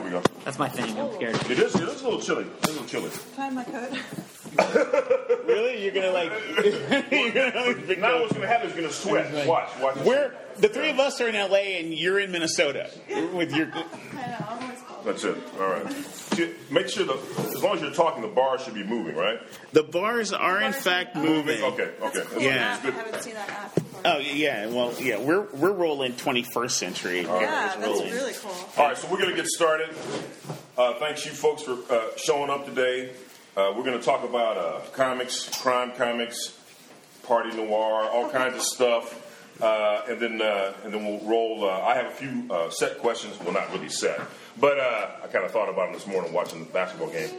we go. That's my thing. I'm scared. It is a little chilly. It's a little chilly. Find my coat. Really? You're gonna like? Now what's gonna happen is gonna sweat. Watch. We're the three of us are in LA and you're in Minnesota with your. I know. I'm always cold. That's it. All right. Make sure as long as you're talking, the bars should be moving, right? The bars are in fact moving. Okay. Cool. Yeah. I haven't seen that app before. Oh yeah. Well, yeah. We're rolling 21st century. Yeah, that's really cool. All right, so we're going to get started. Thanks you folks for showing up today. We're going to talk about comics, crime comics, party noir, all kinds of stuff, and then we'll roll. I have a few set questions. Well, not really set, but I kind of thought about them this morning watching the basketball game,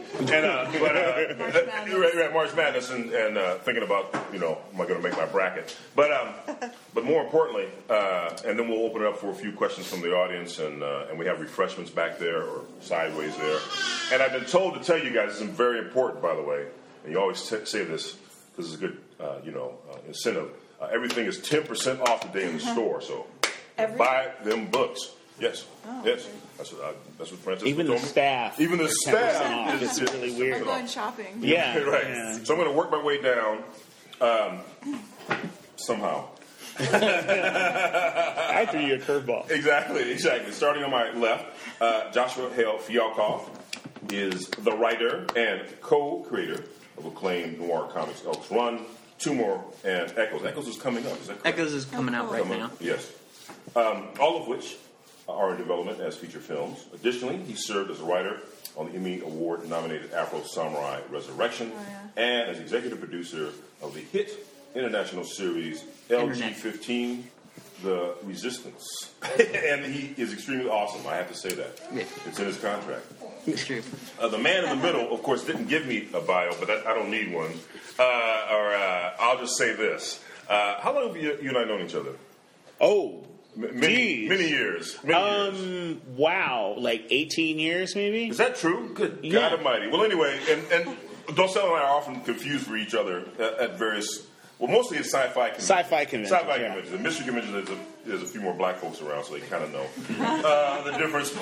and March Madness, and thinking about am I going to make my bracket? But more importantly, and then we'll open it up for a few questions from the audience, and we have refreshments back there or sideways there. And I've been told to tell you guys this is very important, by the way. And you always say this. This is a good incentive. Everything is 10% off today in the store, so buy them books. Yes, yes. That's what Francis Even told the me. staff. Even the staff. It's really weird. We're going shopping. Yeah. Right. Yeah. So I'm going to work my way down somehow. I threw you a curveball. Exactly. Starting on my left, Joshua Hale Fialkoff is the writer and co-creator of acclaimed noir comics Elks Run, Two More, and Echoes. Echoes is coming up. Is that correct? Echoes is coming out right now. Yes. All of which are in development as feature films. Additionally, he served as a writer on the Emmy Award-nominated Afro Samurai Resurrection and as executive producer of the hit international series LG-15, The Resistance. And he is extremely awesome, I have to say that. Yeah. It's in his contract. It's true. The man in the middle, of course, didn't give me a bio, but I don't need one. I'll just say this. How long have you and I known each other? Oh, Many years. Wow, like 18 years maybe? Is that true? Good Yeah. God Almighty. Well, anyway, and Docell and I are often confused for each other at various. Well, mostly it's sci-fi conventions. Sci-fi conventions. The mystery conventions, there's a few more black folks around, so they kind of know the difference.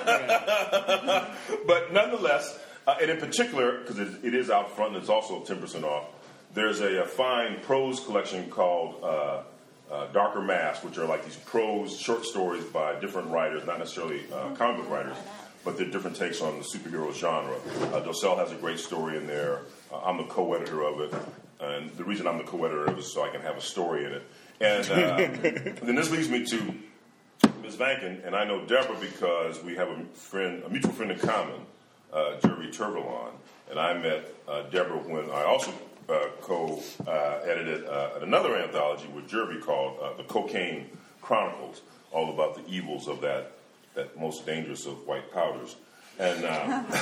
But nonetheless, and in particular, because it is out front and it's also 10% off, there's a fine prose collection called Darker Mask, which are like these prose short stories by different writers, not necessarily comic book writers, but they're different takes on the superhero genre. Docell has a great story in there. I'm the co-editor of it. And the reason I'm the co-editor of it is so I can have a story in it. And then this leads me to Ms. Vankin, and I know Deborah because we have a mutual friend in common, Jerry Turvelon. And I met Deborah when I also co-edited another anthology with Jerry called The Cocaine Chronicles, all about the evils of that most dangerous of white powders. And Is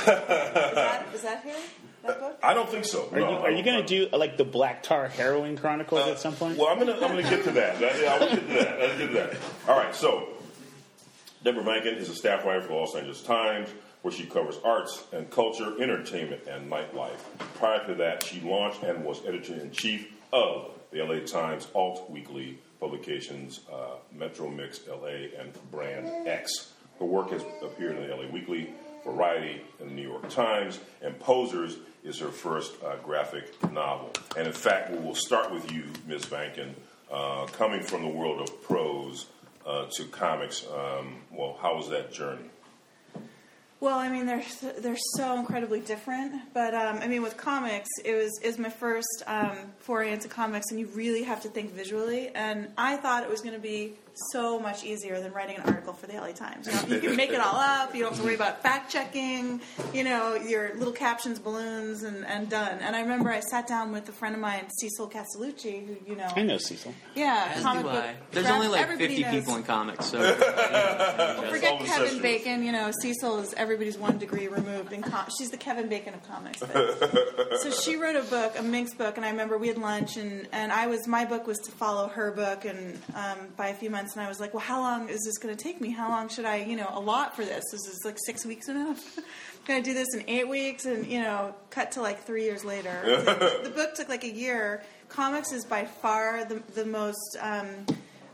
that here? That book? I don't think so. Are you going to do like the Black Tar Heroin Chronicles at some point? Well, I'm gonna get to that. I'll get to that. All right. So, Deborah Vankin is a staff writer for the Los Angeles Times, where she covers arts and culture, entertainment, and nightlife. Prior to that, she launched and was editor-in-chief of the LA Times alt weekly publications, Metro Mix LA and Brand X. Her work has appeared in the LA Weekly, Variety, and the New York Times, and Posers is her first graphic novel. And in fact, we will start with you, Ms. Vankin, coming from the world of prose to comics. How was that journey? Well, I mean, they're so incredibly different. But I mean, with comics, it was my first foray into comics, and you really have to think visually. And I thought it was going to be so much easier than writing an article for the LA Times. You can make it all up. You don't have to worry about fact checking. Your little captions, balloons, and done. And I remember I sat down with a friend of mine, Cecil Castellucci, who I know Cecil. Yeah, As comic do book. I. There's only like 50 everybody knows. people in comics, so Forget Kevin Bacon. Cecil is everybody's 1 degree removed. She's the Kevin Bacon of comics. So she wrote a book, a Minx book, and I remember we had lunch, and my book was to follow her book, and by a few months, and I was like, well, how long is this going to take me? How long should I, allot for this? This is like 6 weeks enough. Going to do this in 8 weeks, and cut to like 3 years later. The book took like a year. Comics is by far the most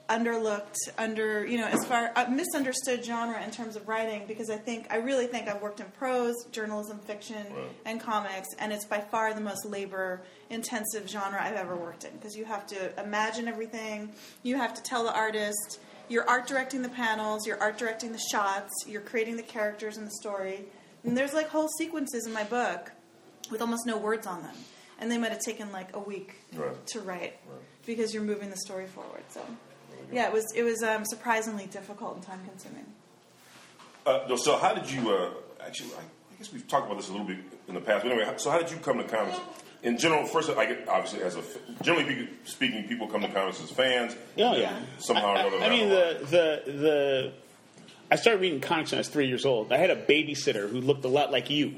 underlooked, misunderstood genre in terms of writing, because I really think I've worked in prose, journalism, fiction, and comics, and it's by far the most labor-intensive genre I've ever worked in, because you have to imagine everything, you have to tell the artist, you're art directing the panels, you're art directing the shots, you're creating the characters and the story, and there's like whole sequences in my book with almost no words on them, and they might have taken like a week to write. Because you're moving the story forward. So, yeah, it was surprisingly difficult and time consuming. So how did you actually? I guess we've talked about this a little bit in the past. But anyway, so how did you come to comics? In general, first, obviously, generally speaking, people come to comics as fans. Oh yeah. Somehow or another. I mean, I started reading comics when I was 3 years old. I had a babysitter who looked a lot like you,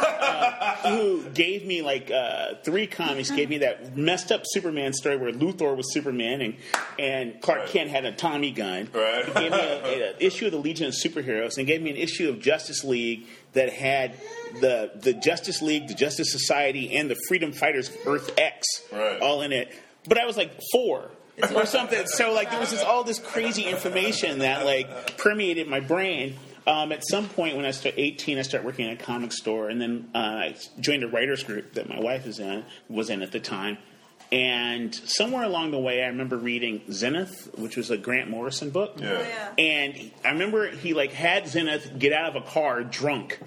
who gave me like 3 comics. Gave me that messed up Superman story where Luthor was Superman and Clark Kent had a Tommy gun. Right. He gave me an issue of the Legion of Superheroes and gave me an issue of Justice League that had the Justice League, the Justice Society, and the Freedom Fighters Earth X all in it. But I was like 4. Or something. So like there was all this crazy information that like permeated my brain. At some point when I was 18, I started working at a comic store, and then I joined a writers group that my wife was in at the time. And somewhere along the way, I remember reading Zenith, which was a Grant Morrison book. Yeah. Oh, yeah. And I remember he like had Zenith get out of a car drunk,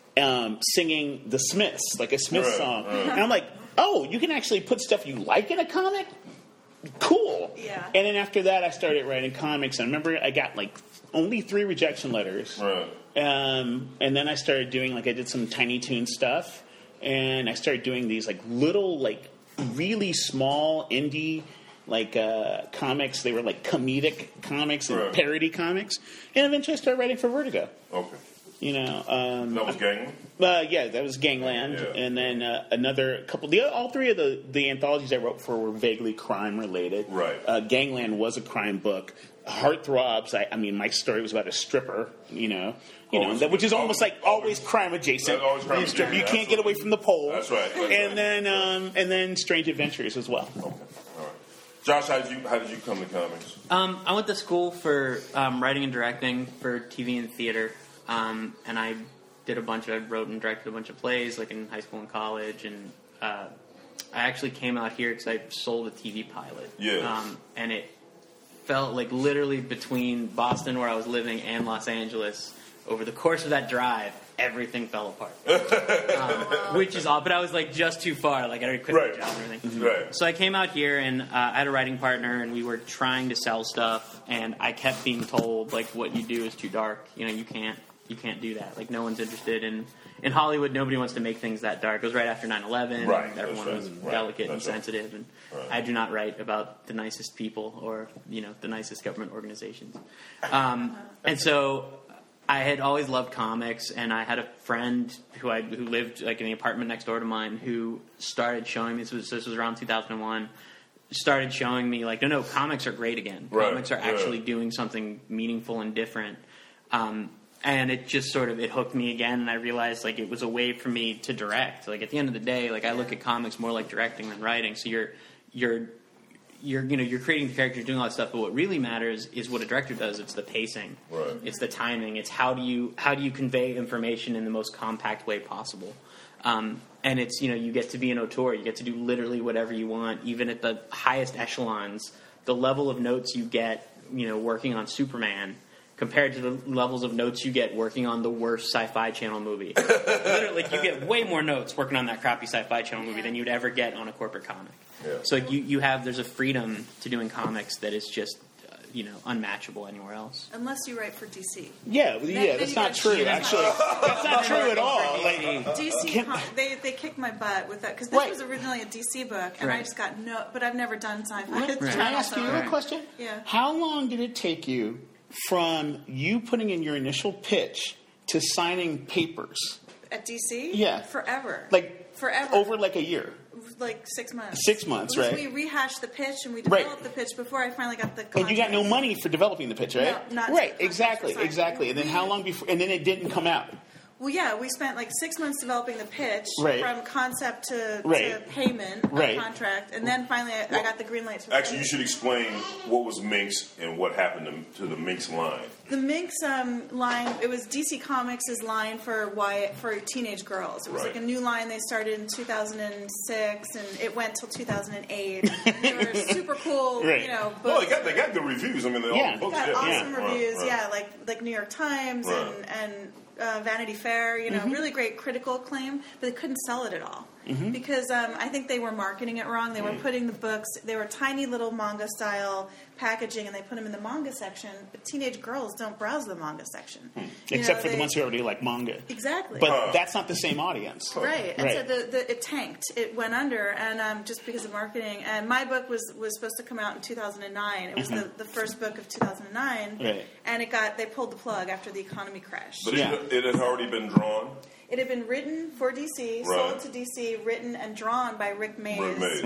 singing the Smiths, like a Smiths song. And I'm like, oh, you can actually put stuff you like in a comic? Cool. Yeah. And then after that, I started writing comics. I remember I got like only 3 rejection letters. Right. And then I started doing I did some Tiny Toon stuff, and I started doing these like little really small indie comics. They were like comedic comics and parody comics. And eventually, I started writing for Vertigo. Okay. That was Gangland? Yeah, that was Gangland. Yeah. And then another couple. All 3 of the anthologies I wrote for were vaguely crime related. Right. Gangland was a crime book. Heartthrobs. I mean, my story was about a stripper. Which is almost like always crime adjacent. Always crime adjacent. You can't get away from the pole. That's right. And then Strange Adventures as well. Okay. All right. Josh, how did you come to comics? I went to school for writing and directing for TV and theater. And I wrote and directed a bunch of plays, like in high school and college, and I actually came out here because I sold a TV pilot. Yeah. And it felt like literally between Boston, where I was living, and Los Angeles, over the course of that drive, everything fell apart. Which is odd, but I was like just too far, like I already quit my job and everything. Right. So I came out here, and I had a writing partner, and we were trying to sell stuff, and I kept being told, like, what you do is too dark. You can't do that. Like, no one's interested in Hollywood. Nobody wants to make things that dark. It was right after 9/11. Right. Everyone was delicate and sensitive. And I do not write about the nicest people or, the nicest government organizations. And so I had always loved comics, and I had a friend who lived like in the apartment next door to mine who started showing me, this was around 2001, started showing me like, no, comics are great again. Comics are actually doing something meaningful and different. And it just it hooked me again, and I realized like it was a way for me to direct. Like at the end of the day, like I look at comics more like directing than writing. So you're creating the characters, doing all that stuff, but what really matters is what a director does. It's the pacing, it's the timing, it's how do you convey information in the most compact way possible. And it's you get to be an auteur, you get to do literally whatever you want, even at the highest echelons. The level of notes you get, working on Superman, compared to the levels of notes you get working on the worst Sci-Fi Channel movie. Literally, you get way more notes working on that crappy Sci-Fi Channel movie than you'd ever get on a corporate comic. Yeah. So there's a freedom to doing comics that is just, unmatchable anywhere else. Unless you write for DC. Yeah, that's not true, actually. That's not true at all. DC, they kicked my butt with that, because this was originally a DC book, and I just got but I've never done sci-fi. Can I ask you a question? Yeah. How long did it take you from you putting in your initial pitch to signing papers? At DC? Yeah. Forever. Forever. Over like a year. Like 6 months. 6 months, right? We rehashed the pitch and we developed the pitch before I finally got the contract. And you got no money for developing the pitch, right? No, not right, exactly. And then how long before? And then it didn't come out. Well, yeah, we spent like 6 months developing the pitch from concept to payment contract, and then finally I got the green light. Actually, you should explain what was Minx and what happened to the Minx line. The Minx line, it was DC Comics' line for teenage girls. It was like a new line they started in 2006, and it went till 2008. They were super cool, you know. Books. Well, they got good reviews. I mean, all the books got awesome reviews. Yeah, like New York Times and Vanity Fair, you know, really great critical acclaim, but they couldn't sell it at all because I think they were marketing it wrong. They were putting the books, they were tiny little manga style packaging, and they put them in the manga section, but teenage girls don't browse the manga section. Except for the ones who already like manga. Exactly. But that's not the same audience. Right. And so it tanked. It went under, and just because of marketing. And my book was supposed to come out in 2009. It was the first book of 2009. And they pulled the plug after the economy crashed. But it had already been drawn? It had been written for DC, sold to DC, written and drawn by Rick Mays.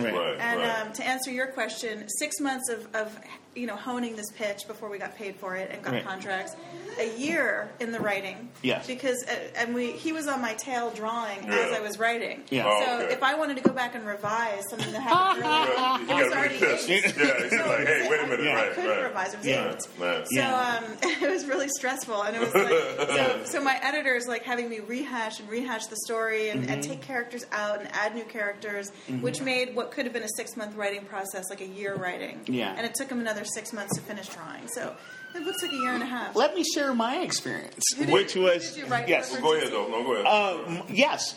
And to answer your question, 6 months of honing this pitch before we got paid for it and got contracts. A year in the writing. Yes. Because he was on my tail drawing as I was writing. Yeah. So if I wanted to go back and revise something that happened earlier, it was already inked. He's like, hey, wait a minute. I couldn't revise. It was inked. So it was really stressful. And it was like, so my editor is like having me rehash the story and take characters out and add new characters, which made what could have been a 6-month writing process like a year writing. Yeah. And it took him another 6 months to finish drawing. So it looks like a year and a half. Let me share my experience, Who which was did you write yes. for Go ahead, though. No, go ahead. Yes.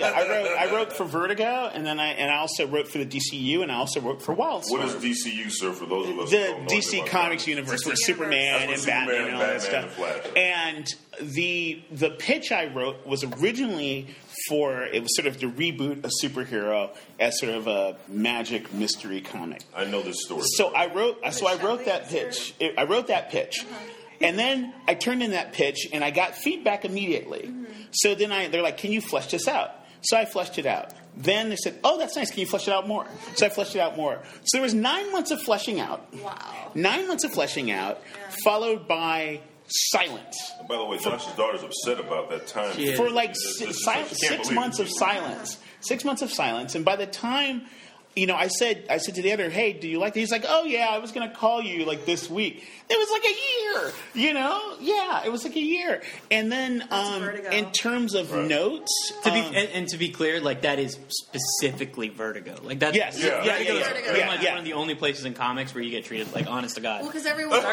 I wrote for Vertigo, and then I also wrote for the DCU, and I also wrote for Wildstorm. What is DCU, sir? For those of us the who don't know DC Comics universe, with Superman and Batman and all that stuff. And the pitch I wrote was originally it was sort of to reboot a superhero as sort of a magic mystery comic. I know this story. So I wrote that pitch. I wrote that pitch. And then I turned in that pitch, and I got feedback immediately. So then they're like, can you flesh this out? So I fleshed it out. Then they said, oh, that's nice. Can you flesh it out more? So I fleshed it out more. So there was 9 months of fleshing out. Wow. 9 months of fleshing out, followed by silence. And by the way, Josh's daughter's upset about that time. For like 6 months of silence. 6 months of silence. And by the time... I said to the editor, hey, do you like that? He's like, oh, yeah, I was going to call you, like, this week. It was like a year, Yeah, it was like a year. And then in terms of notes... To be clear, like, that is specifically Vertigo. Like, that's... Yes. Vertigo is pretty much one of the only places in comics where you get treated, like, honest to God. Well, because everyone...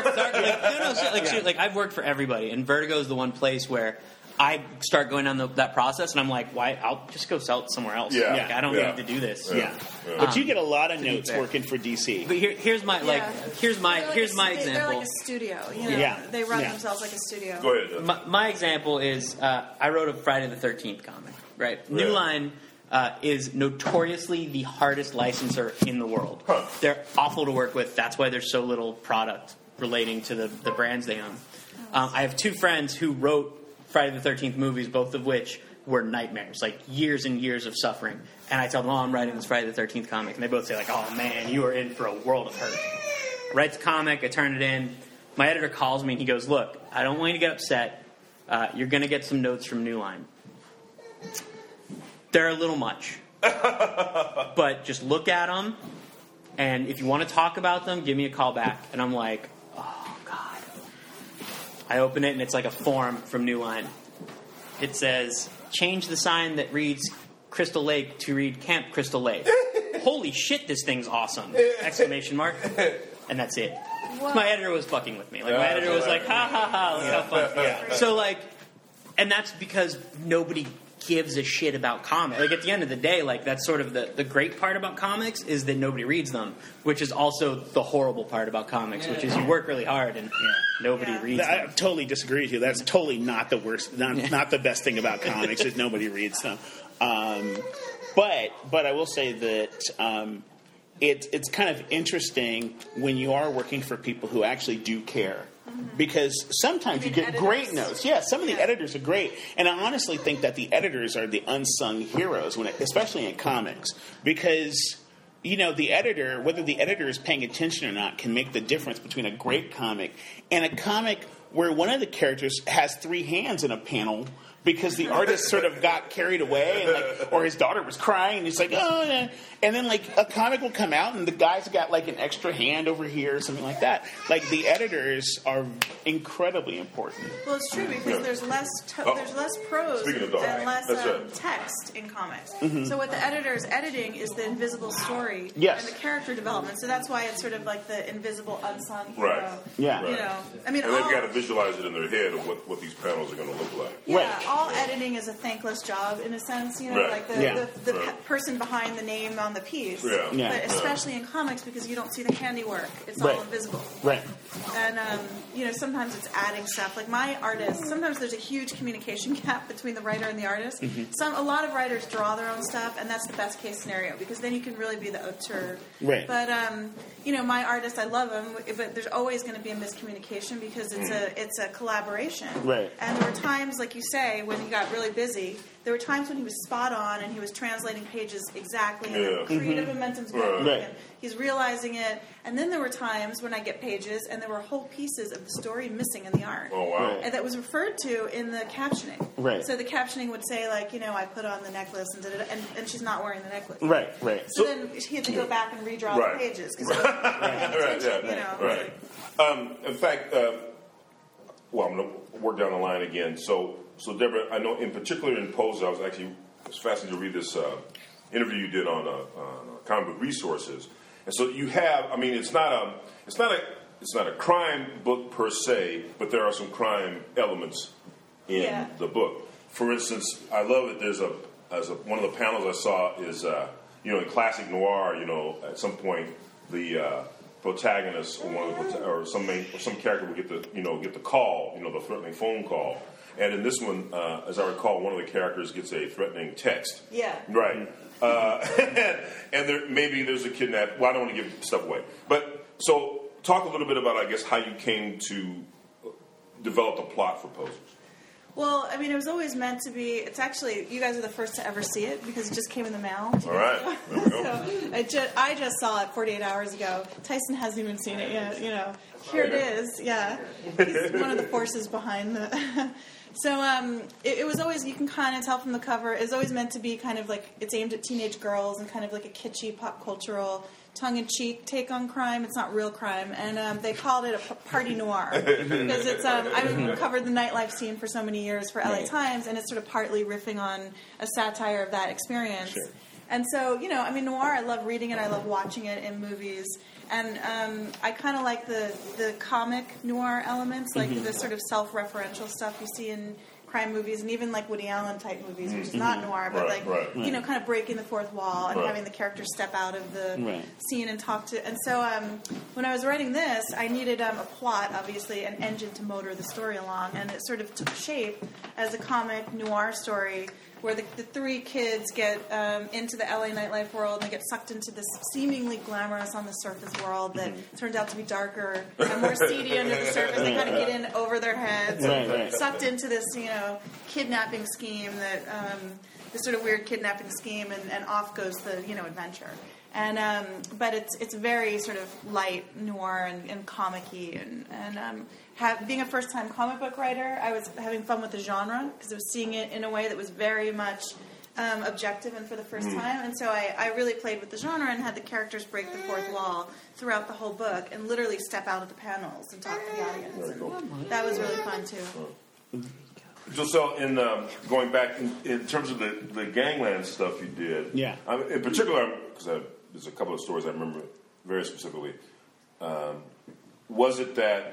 I've worked for everybody, and Vertigo is the one place where... I start going down that process, and I'm like, why? I'll just go sell it somewhere else. I don't need to do this. But you get a lot of notes working for DC. But here's my example. They're like a studio. They run themselves like a studio. Go ahead. My example is I wrote a Friday the 13th comic. Right, New Line is notoriously the hardest licensor in the world. They're awful to work with. That's why there's so little product relating to the brands they own. I have two friends who wrote Friday the 13th movies, both of which were nightmares, like years and years of suffering. And I tell them, I'm writing this Friday the 13th comic. And they both say, like, oh, man, you are in for a world of hurt. Write the comic, I turn it in. My editor calls me and he goes, look, I don't want you to get upset. You're going to get some notes from New Line. They're a little much. But just look at them. And if you want to talk about them, give me a call back. And I'm like, I open it, and it's like a form from New Line. It says, change the sign that reads Crystal Lake to read Camp Crystal Lake. Holy shit, this thing's awesome! Exclamation mark. And that's it. Whoa. My editor was fucking with me. Like, my editor was like, ha, ha, ha, let's have fun. Yeah. So, like, and that's because nobody gives a shit about comics. Like, at the end of the day, like, that's sort of the great part about comics is that nobody reads them, which is also the horrible part about comics, which is you work really hard and nobody reads them. I totally disagree with you. That's totally not the worst, not the best thing about comics is nobody reads them. But I will say that it's kind of interesting when you are working for people who actually do care. Because sometimes you get great notes. Yeah, some of the editors are great. And I honestly think that the editors are the unsung heroes, especially in comics. Because, the editor, whether the editor is paying attention or not, can make the difference between a great comic and a comic where one of the characters has 3 hands in a panel because the artist sort of got carried away, and or his daughter was crying, and he's like, oh, yeah. And then a comic will come out, and the guy's got an extra hand over here or something like that. The editors are incredibly important. Well, it's true because there's less prose and less text in comics. Mm-hmm. So what the editor is editing is the invisible story and the character development. So that's why it's sort of like the invisible unsung hero. Right. Yeah. You know, I mean, and they've got to visualize it in their head of what these panels are going to look like. Yeah. All editing is a thankless job in a sense, the person behind the name on the piece. Yeah. But especially in comics because you don't see the handiwork. It's all invisible. Right. And, sometimes it's adding stuff. Like my artist, sometimes there's a huge communication gap between the writer and the artist. Mm-hmm. A lot of writers draw their own stuff, and that's the best case scenario because then you can really be the auteur. Right. But, my artist, I love him, but there's always going to be a miscommunication because it's a collaboration. Right. And there were times, like you say, when he got really busy, there were times when he was spot on and he was translating pages exactly and the creative momentum's going and he's realizing it. And then there were times when I get pages and there were whole pieces of the story missing in the art. Oh, wow. And that was referred to in the captioning. Right. So the captioning would say, I put on the necklace and she's not wearing the necklace. Right, right. So then he had to go back and redraw the pages. In fact, I'm going to work down the line again. So Deborah, I know in particular in Pose, I was fascinated to read this interview you did on Comic Book Resources, and so you have. I mean, it's not a crime book per se, but there are some crime elements in the book. For instance, I love that there's one of the panels I saw is in classic noir. At some point the protagonist or some character would get the call, the threatening phone call. And in this one, as I recall, one of the characters gets a threatening text. Yeah. Right. And there's a kidnap. Well, I don't want to give stuff away. But so talk a little bit about, I guess, how you came to develop the plot for Posers. Well, I mean, it was always meant to be. It's actually, you guys are the first to ever see it because it just came in the mail. All right. There we go. So I just saw it 48 hours ago. Tyson hasn't even seen it yet. Here it is. Yeah. He's one of the forces behind the... So it was always, you can kind of tell from the cover, it was always meant to be kind of it's aimed at teenage girls and kind of like a kitschy pop cultural tongue-in-cheek take on crime. It's not real crime. And they called it a party noir because it's, I've covered the nightlife scene for so many years for LA Times, and it's sort of partly riffing on a satire of that experience. Sure. And so, noir, I love reading it. I love watching it in movies. And I kind of like the comic noir elements, like the sort of self-referential stuff you see in crime movies, and even like Woody Allen type movies, which is not noir, but kind of breaking the fourth wall and having the characters step out of the scene and talk to. And so when I was writing this, I needed a plot, obviously, an engine to motor the story along, and it sort of took shape as a comic noir story where the 3 kids get into the LA nightlife world and they get sucked into this seemingly glamorous on the surface world that turns out to be darker and more seedy under the surface. They kind of get in over their heads, sucked into this, kidnapping scheme that this sort of weird kidnapping scheme, and off goes the adventure. And but it's very sort of light noir and comic-y and being a first-time comic book writer, I was having fun with the genre because I was seeing it in a way that was very much objective and for the first time. And so I really played with the genre and had the characters break the fourth wall throughout the whole book and literally step out of the panels and talk to the audience. And that was really fun too. So in going back in terms of the Gangland stuff you did, in particular, because there's a couple of stories I remember very specifically. Was it that?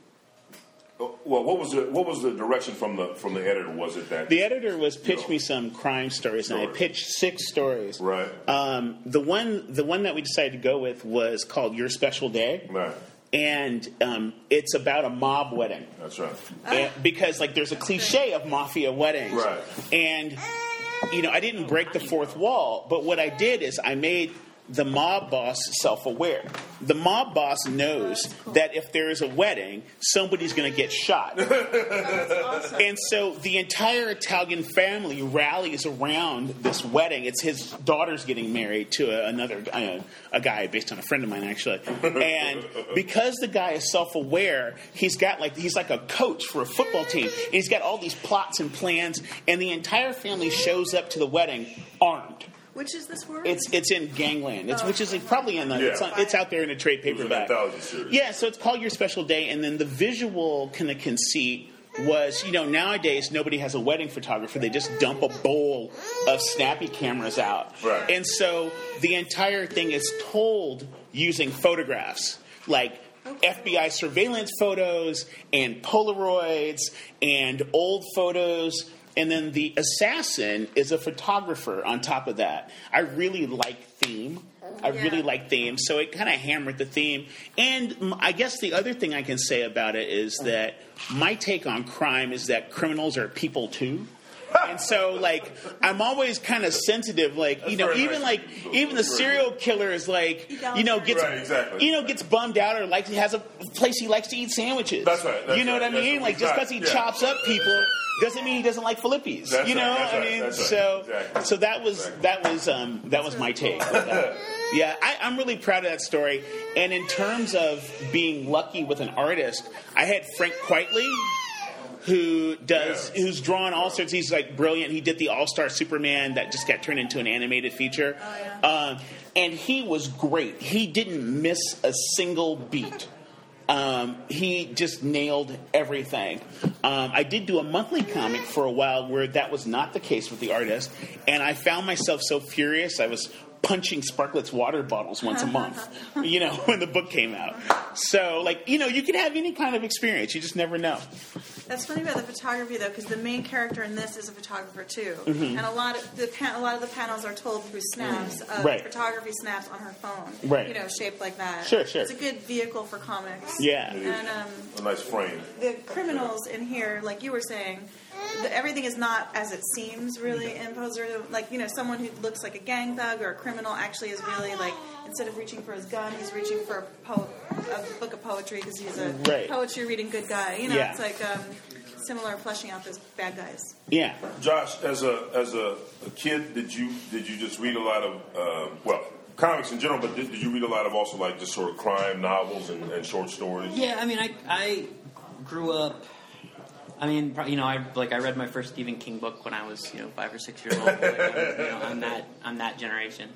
Well, what was the direction from the editor? Was it that the editor was pitch me some crime stories, and I pitched 6 stories. Right. The one that we decided to go with was called Your Special Day. Right. And it's about a mob wedding. That's right. And because there's a cliche of mafia weddings. Right. And I didn't break the fourth wall, but what I did is I made the mob boss self-aware. The mob boss knows that if there is a wedding, somebody's going to get shot. That's awesome. And so the entire Italian family rallies around this wedding. It's his daughter's getting married to another a guy based on a friend of mine, actually. And because the guy is self-aware, he's like a coach for a football team. And he's got all these plots and plans, and the entire family shows up to the wedding armed. Which is this word? It's in Gangland, which is probably in the it's out there in a trade paperback. Yeah, so it's called Your Special Day, and then the visual kind of conceit was, nowadays nobody has a wedding photographer. They just dump a bowl of snappy cameras out. Right. And so the entire thing is told using photographs, like FBI surveillance photos and Polaroids and old photos. And then the assassin is a photographer on top of that. I really like theme. So it kind of hammered the theme. And I guess the other thing I can say about it is that my take on crime is that criminals are people too. And so, I'm always kind of sensitive. Even the serial killer is gets bummed out or has a place he likes to eat sandwiches. That's right. What I mean? Just because he chops up people doesn't mean he doesn't like Philippi's. So that was my take. Yeah, I'm really proud of that story. And in terms of being lucky with an artist, I had Frank Quitely, who's drawn all sorts. He's brilliant. He did the All-Star Superman that just got turned into an animated feature. Oh, yeah. And he was great. He didn't miss a single beat. He just nailed everything. I did do a monthly comic for a while where that was not the case with the artist, and I found myself so furious I was punching Sparkletts water bottles once a month, when the book came out. So, you can have any kind of experience. You just never know. That's funny about the photography, though, because the main character in this is a photographer, too. Mm-hmm. And a lot of the panels are told through snaps of photography snaps on her phone. Right. Shaped like that. Sure. It's a good vehicle for comics. Yeah. And a nice frame. The criminals in here, like you were saying, everything is not as it seems, really, in Poser. Someone who looks like a gang thug or a criminal actually is really, instead of reaching for his gun, he's reaching for a book of poetry because he's a poetry reading good guy. It's similar fleshing out those bad guys. Yeah. Josh, as a kid, did you just read a lot of comics in general, but did you read a lot of also just sort of crime novels and short stories? Yeah, I mean, I grew up. I mean, I read my first Stephen King book when I was 5 or 6 years old. I'm that generation.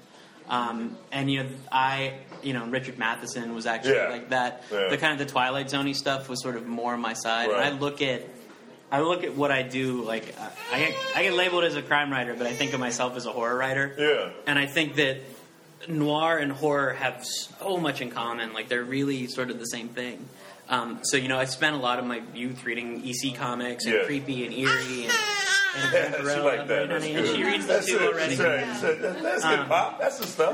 Richard Matheson was actually like that. Yeah. The kind of the Twilight Zone-y stuff was sort of more my side. Right. And I look at what I do. I get labeled as a crime writer, but I think of myself as a horror writer. Yeah. And I think that noir and horror have so much in common. They're really sort of the same thing. I spent a lot of my youth reading EC comics and Creepy and Eerie and she like that. That's and she reads them too already. That's good, Pop. That's the stuff.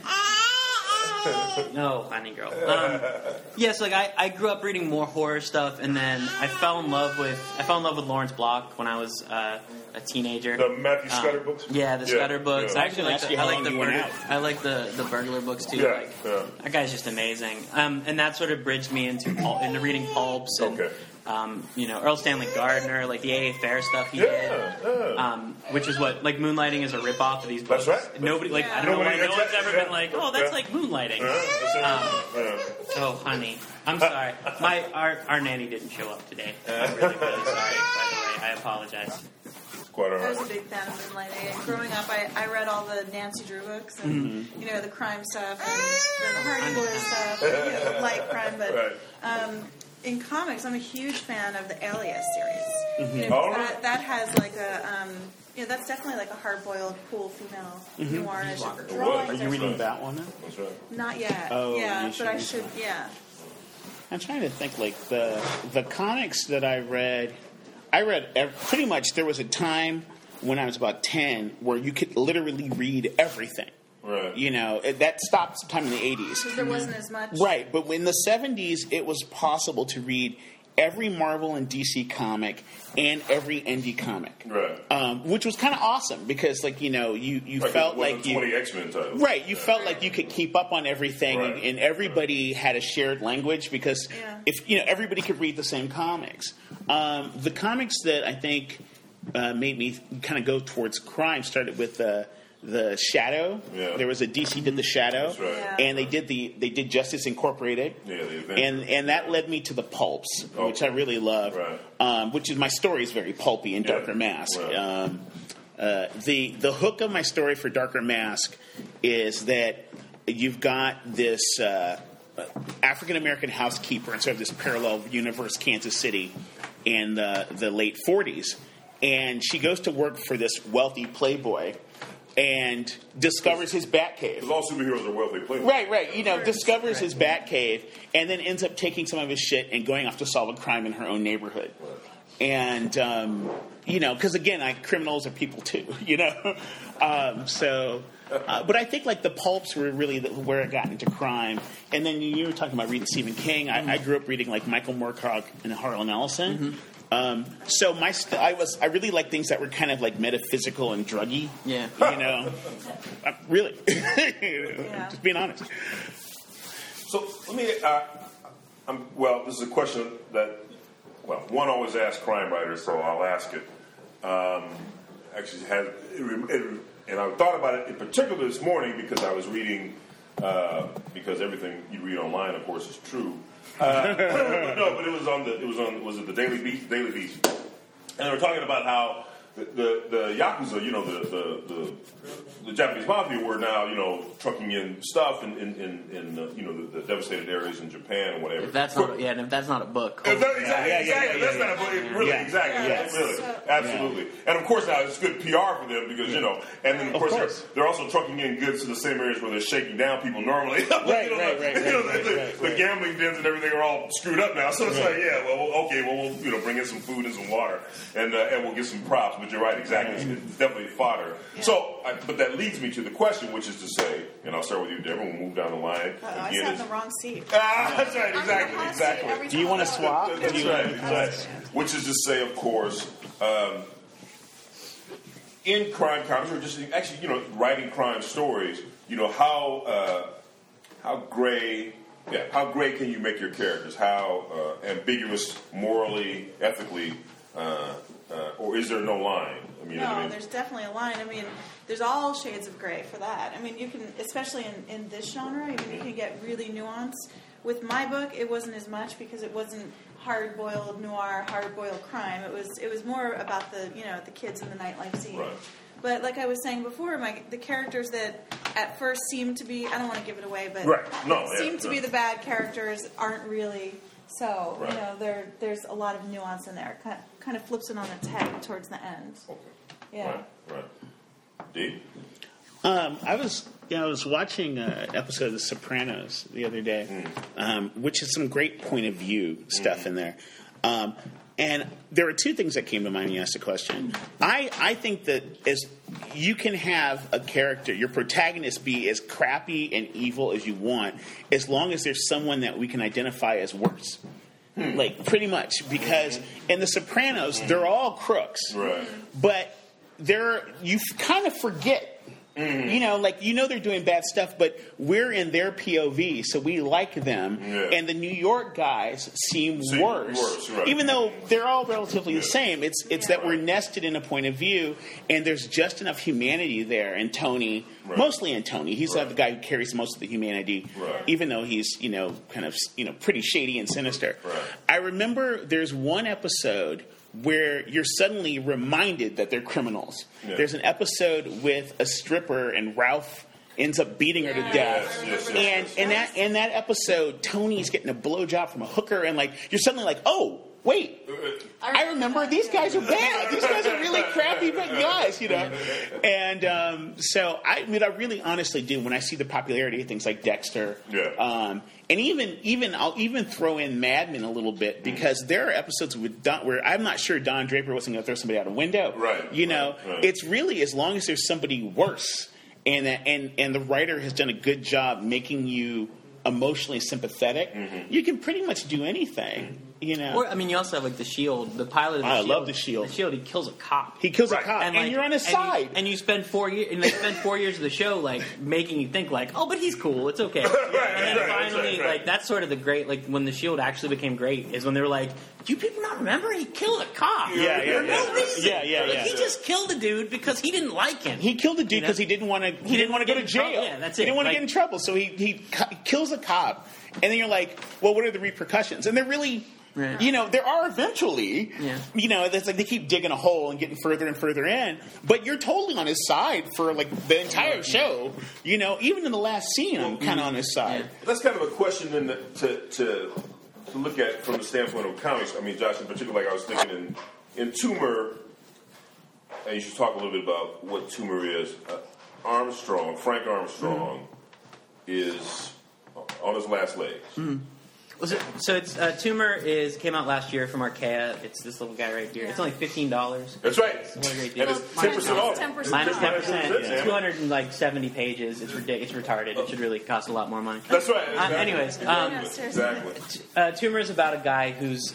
No, honey girl. I grew up reading more horror stuff, and then I fell in love with Lawrence Block when I was a teenager. The Matthew Scudder books. Yeah, the Scudder books. Yeah. I actually like the Burglar books too. Yeah, that guy's just amazing. And that sort of bridged me into reading pulps and. Earl Stanley Gardner, the A.A. Fair stuff he did, which is what Moonlighting is a ripoff of these books. That's right. Nobody I don't know why no one's ever been that's like Moonlighting. Honey, I'm sorry. Our nanny didn't show up today. I'm really sorry. By the way, I apologize. I was a big fan of Moonlighting. And growing up, I read all the Nancy Drew books and the crime stuff and the Hardy Boys stuff, light crime, but. In comics, I'm a huge fan of the Alias series. Mm-hmm. That has that's definitely a hard-boiled, cool female noir-ish drawing. Are you reading that one now? That's right. Not yet. Oh, yeah, but I should. Yeah. I'm trying to think. The comics that I read pretty much. There was a time when I was about 10 where you could literally read everything. Right. That stopped sometime in the 80s. Because there wasn't as much. Right, but in the 70s, it was possible to read every Marvel and DC comic and every indie comic, right? Which was kind of awesome because, like, you know, you felt like 20 X-Men titles, right? You felt like you could keep up on everything, and everybody had a shared language because if you know everybody could read the same comics. The comics that I think made me kind of go towards crime started with the Shadow. Yeah. There was a DC did the Shadow, and they did Justice Incorporated, and that led me to the pulps, which I really love. Which is my story is very pulpy in Darker Mask. The hook of my story for Darker Mask is that you've got this African American housekeeper in sort of this parallel universe, Kansas City, in the late 40s, and she goes to work for this wealthy playboy. And discovers his Batcave. Because all superheroes are wealthy playboys. Right. You know, discovers his Batcave, and then ends up taking some of his shit and going off to solve a crime in her own neighborhood. And, you know, because again, criminals are people too, you know? But I think, like, the pulps were really where I got into crime. And then you were talking about reading Stephen King. I grew up reading, like, Michael Moorcock and Harlan Ellison. Mm-hmm. So I really like things that were kind of like metaphysical and druggy. Yeah, you know, really. Just being honest. So let me. Well, this is a question that one always asks crime writers, so I'll ask it. Actually, and I thought about it in particular this morning because I was reading. Because everything you read online, of course, is true. No, but was it the Daily Beast? Daily Beast. And they were talking about how the Yakuza, you know, the Japanese mafia were now, you know, trucking in stuff in you know, the devastated areas in Japan and whatever. If that's not a book. Exactly. That's not a book. Really, exactly. Really. Absolutely. And of course now it's good PR for them because, you know, and then of course they're also trucking in goods to the same areas where they're shaking down people normally. The gambling dens and everything are all screwed up now. So it's we'll you know, bring in some food and some water and we'll get some props. But you're right, exactly. It's definitely fodder. Yeah. So, but that leads me to the question, which is to say, and I'll start with you, Deborah. We'll move down the line. I sat in the wrong seat. That's right, exactly. Do you want to swap? That's right. Which is to say, of course, in crime comics, or just actually, you know, writing crime stories, you know, how gray can you make your characters? How ambiguous, morally, ethically. Or is there no line? There's definitely a line. I mean, there's all shades of gray for that. I mean, you can, especially in this genre, I mean, you can get really nuanced. With my book, it wasn't as much because it wasn't hard-boiled noir, hard-boiled crime. It was more about the kids in the nightlife scene. Right. But like I was saying before, the characters that at first seem to be, I don't want to give it away, but seem to be the bad characters aren't really. So, you know, there's a lot of nuance in there. Kind of flips it on its head towards the end. Okay. Yeah. Right. Dee? I was watching an episode of The Sopranos the other day, which has some great point of view stuff in there. And there were two things that came to mind when you asked the question. I think that as you can have a character, your protagonist be as crappy and evil as you want, as long as there's someone that we can identify as worse. Like, pretty much. Because in The Sopranos, they're all crooks. Right. But you kind of forget. You know, like, you know they're doing bad stuff, but we're in their POV, so we like them. Yeah. And the New York guys seem worse. Right. Even though they're all relatively the same. It's that we're nested in a point of view, and there's just enough humanity there. And Tony, mostly in Tony, he's the guy who carries most of the humanity, even though he's, you know, kind of, you know, pretty shady and sinister. Right. I remember there's one episode where you're suddenly reminded that they're criminals. Yeah. There's an episode with a stripper and Ralph ends up beating her to death. Yes. In that episode, Tony's getting a blowjob from a hooker, and like you're suddenly like, oh, wait, I remember these guys are bad. These guys are really crappy bad guys, you know. And so I really honestly do when I see the popularity of things like Dexter. Yeah. And even I'll throw in Mad Men a little bit because there are episodes with where I'm not sure Don Draper wasn't going to throw somebody out a window. Right. You know, it's really as long as there's somebody worse, and the writer has done a good job making you emotionally sympathetic, you can pretty much do anything. Or, I mean, you also have like the Shield, the pilot of the Shield. I love the Shield. The Shield, he kills a cop. He kills a cop, and you're on his side. And you spend 4 years, and they spend 4 years of the show like making you think like, oh, but he's cool, it's okay. And then finally, like that's sort of the great, like when the Shield actually became great is when they were like, do you people not remember he killed a cop? For no reason. Yeah. He just killed a dude because he didn't like him. He killed a dude because he didn't want to. He didn't want to go to jail. Yeah, that's it. He didn't want to get in trouble, so he kills a cop, and then you're like, well, what are the repercussions? And they're really. Yeah. There are eventually, it's like they keep digging a hole and getting further and further in, but you're totally on his side for like the entire show. Even in the last scene, I'm kind of on his side. Yeah. That's kind of a question to look at from the standpoint of comics. I mean, Josh, in particular, like I was thinking in Tumor, and you should talk a little bit about what Tumor is. Frank Armstrong, is on his last legs. Mm-hmm. So it's Tumor came out last year from Archaea. It's this little guy right here. Yeah. It's only $15. That's right. What a great deal. And it's 10% off. Minus 10%. 270 pages. It's ridiculous. It's retarded. It should really cost a lot more money. That's right. Anyways, exactly. Tumor is about a guy who's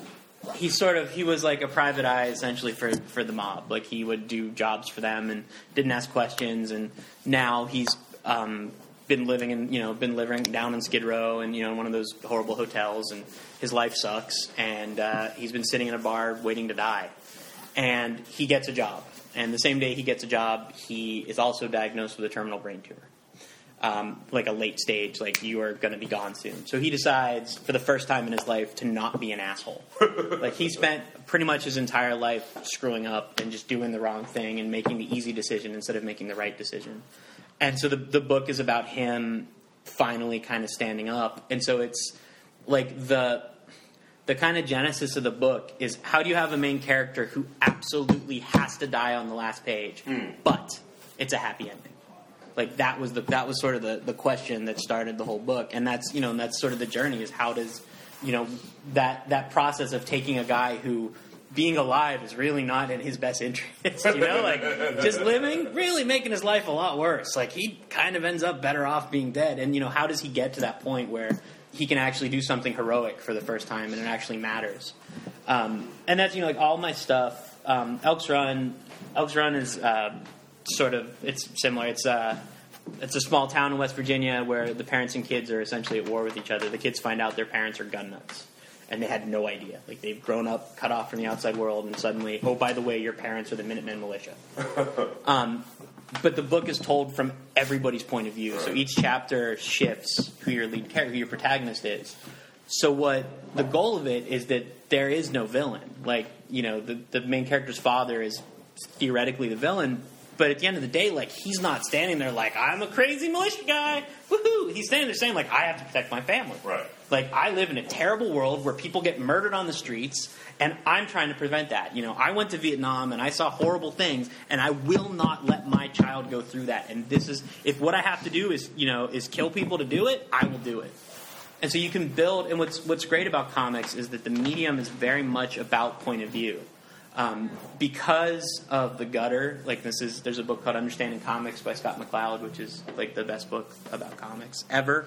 he was like a private eye essentially for the mob. Like he would do jobs for them and didn't ask questions. And now he's been living down in Skid Row and in one of those horrible hotels, and his life sucks, and he's been sitting in a bar waiting to die, and he gets a job, and the same day he gets a job, he is also diagnosed with a terminal brain tumor, like a late stage, like you are going to be gone soon. So he decides for the first time in his life to not be an asshole. Like he spent pretty much his entire life screwing up and just doing the wrong thing and making the easy decision instead of making the right decision. And so the book is about him finally kind of standing up. And so it's like the kind of genesis of the book is how do you have a main character who absolutely has to die on the last page, but it's a happy ending. Like that was sort of the question that started the whole book. And that's that's sort of the journey is how does that process of taking a guy who being alive is really not in his best interest, like just living, really making his life a lot worse. Like he kind of ends up better off being dead. And how does he get to that point where he can actually do something heroic for the first time and it actually matters? And that's like all my stuff. Elks Run is sort of it's similar. It's a small town in West Virginia where the parents and kids are essentially at war with each other. The kids find out their parents are gun nuts. And they had no idea. Like, they've grown up, cut off from the outside world, and suddenly, oh, by the way, your parents are the Minutemen militia. But the book is told from everybody's point of view. So each chapter shifts who your lead character, who your protagonist is. So what the goal of it is that there is no villain. Like, the main character's father is theoretically the villain, but at the end of the day, like, he's not standing there like, I'm a crazy militia guy. Woohoo! He's standing there saying, like, I have to protect my family. Right. Like, I live in a terrible world where people get murdered on the streets, and I'm trying to prevent that. I went to Vietnam, and I saw horrible things, and I will not let my child go through that. And this is, if what I have to do is, is kill people to do it, I will do it. And so you can build, and what's great about comics is that the medium is very much about point of view. Because of the gutter, like there's a book called Understanding Comics by Scott McCloud, which is like the best book about comics ever.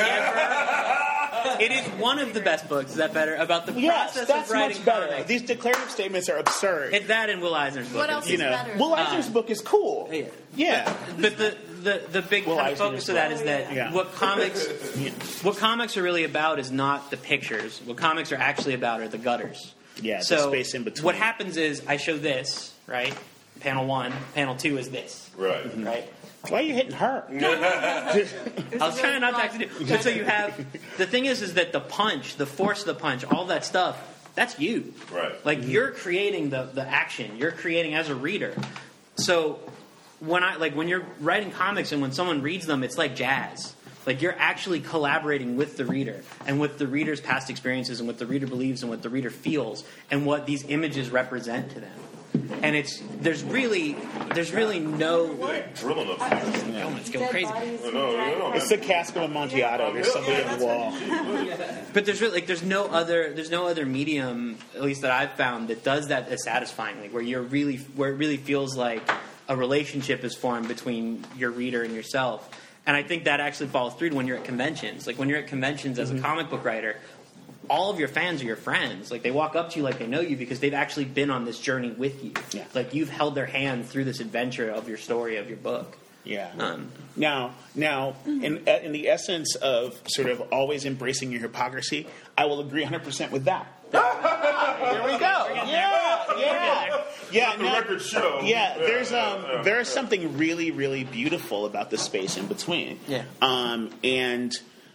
It is one of the best books. Is that better? About the process of writing much better. comics. These declarative statements are absurd. It's that and Will Eisner's book. What else is better? Will Eisner's book is cool. Yeah. But the big kind of focus of that is that what comics are really about is not the pictures. What comics are actually about are the gutters. Yeah, so the space in between. What happens is I show this, right? Panel 1. Panel 2 is this. Right. Right? Why are you hitting her? I was trying not to actually do. But so you have the thing is that the punch, the force of the punch, all that stuff, that's you. Right. Like you're creating the action. You're creating as a reader. So when you're writing comics and when someone reads them, it's like jazz. Like you're actually collaborating with the reader and with the reader's past experiences and what the reader believes and what the reader feels and what these images represent to them. And there's really no drilling up. It's going crazy. No. It's the cask of Amontillado. There's something in the wall. But there's no other medium, at least that I've found, that does that as satisfyingly, where it really feels like a relationship is formed between your reader and yourself. And I think that actually follows through when you're at conventions. Like when you're at conventions as a comic book writer, all of your fans are your friends. Like, they walk up to you like they know you because they've actually been on this journey with you. Yeah. Like, you've held their hand through this adventure of your story, of your book. Yeah. Now, in the essence of sort of always embracing your hypocrisy, I will agree 100% with that. There we go. Yeah. The record show. Yeah. There's something really, really beautiful about the space in between. Yeah. And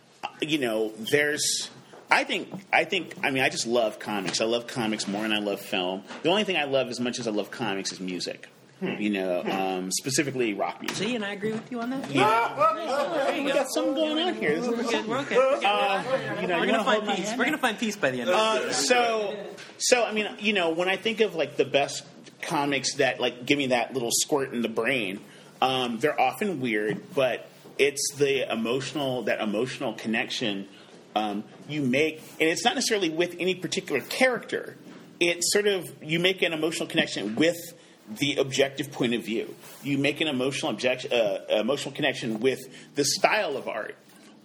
there's. I just love comics. I love comics more than I love film. The only thing I love as much as I love comics is music. Specifically rock music. See, and I agree with you on that. Yeah. We got something going on here. We're okay. We're gonna find peace. We're gonna find peace by the end of this. So when I think of like the best comics that like give me that little squirt in the brain, they're often weird, but it's that emotional connection you make, and it's not necessarily with any particular character. It's sort of you make an emotional connection with the objective point of view. You make an emotional connection with the style of art.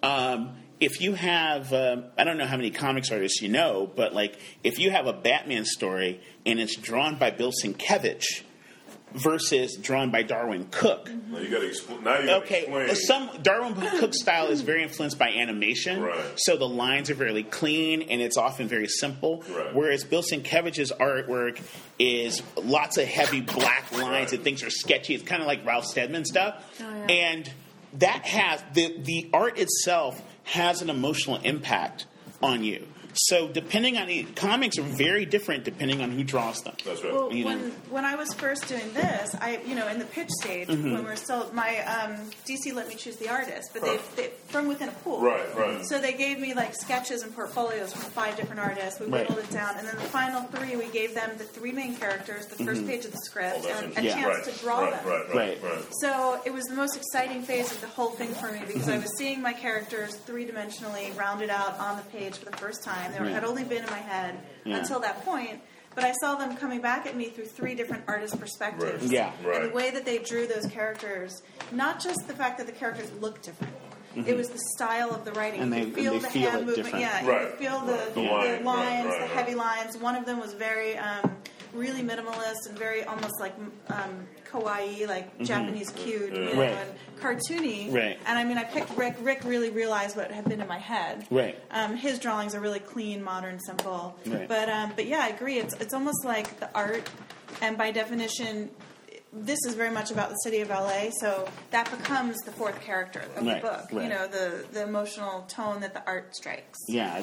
If you have, I don't know how many comics artists you know, but like if you have a Batman story and it's drawn by Bill Sienkiewicz versus drawn by Darwin Cook. Now you got to explain. Some Darwin Cook's style is very influenced by animation, right. So the lines are very clean and it's often very simple. Right. Whereas Bill Sienkiewicz's artwork is lots of heavy black lines right. and things are sketchy. It's kind of like Ralph Steadman stuff, yeah. And that has the art itself has an emotional impact on you. So depending on comics are very different depending on who draws them. That's right. Well, when I was first doing this, in the pitch stage, when we were still, my DC let me choose the artist, but they from within a pool. Right. So they gave me like sketches and portfolios from 5 different artists. We whittled it down, and then the final 3, we gave them the 3 main characters, the first page of the script, and a chance to draw them. Right. So it was the most exciting phase of the whole thing for me because I was seeing my characters 3-dimensionally rounded out on the page for the first time. They had only been in my head until that point, but I saw them coming back at me through 3 different artist perspectives. Right. Yeah. Right. And the way that they drew those characters, not just the fact that the characters looked different. It was the style of the writing. And you could feel the hand movement. Different. Yeah, right. you could feel the lines, the heavy lines. One of them was very, really minimalist and very almost like kawaii, like Japanese cute, and cartoony. Right. And I picked Rick. Rick really realized what had been in my head. Right. His drawings are really clean, modern, simple. Right. But yeah, I agree. It's almost like the art, and by definition, this is very much about the city of LA, so that becomes the 4th character of the book. Right. The emotional tone that the art strikes. Yeah,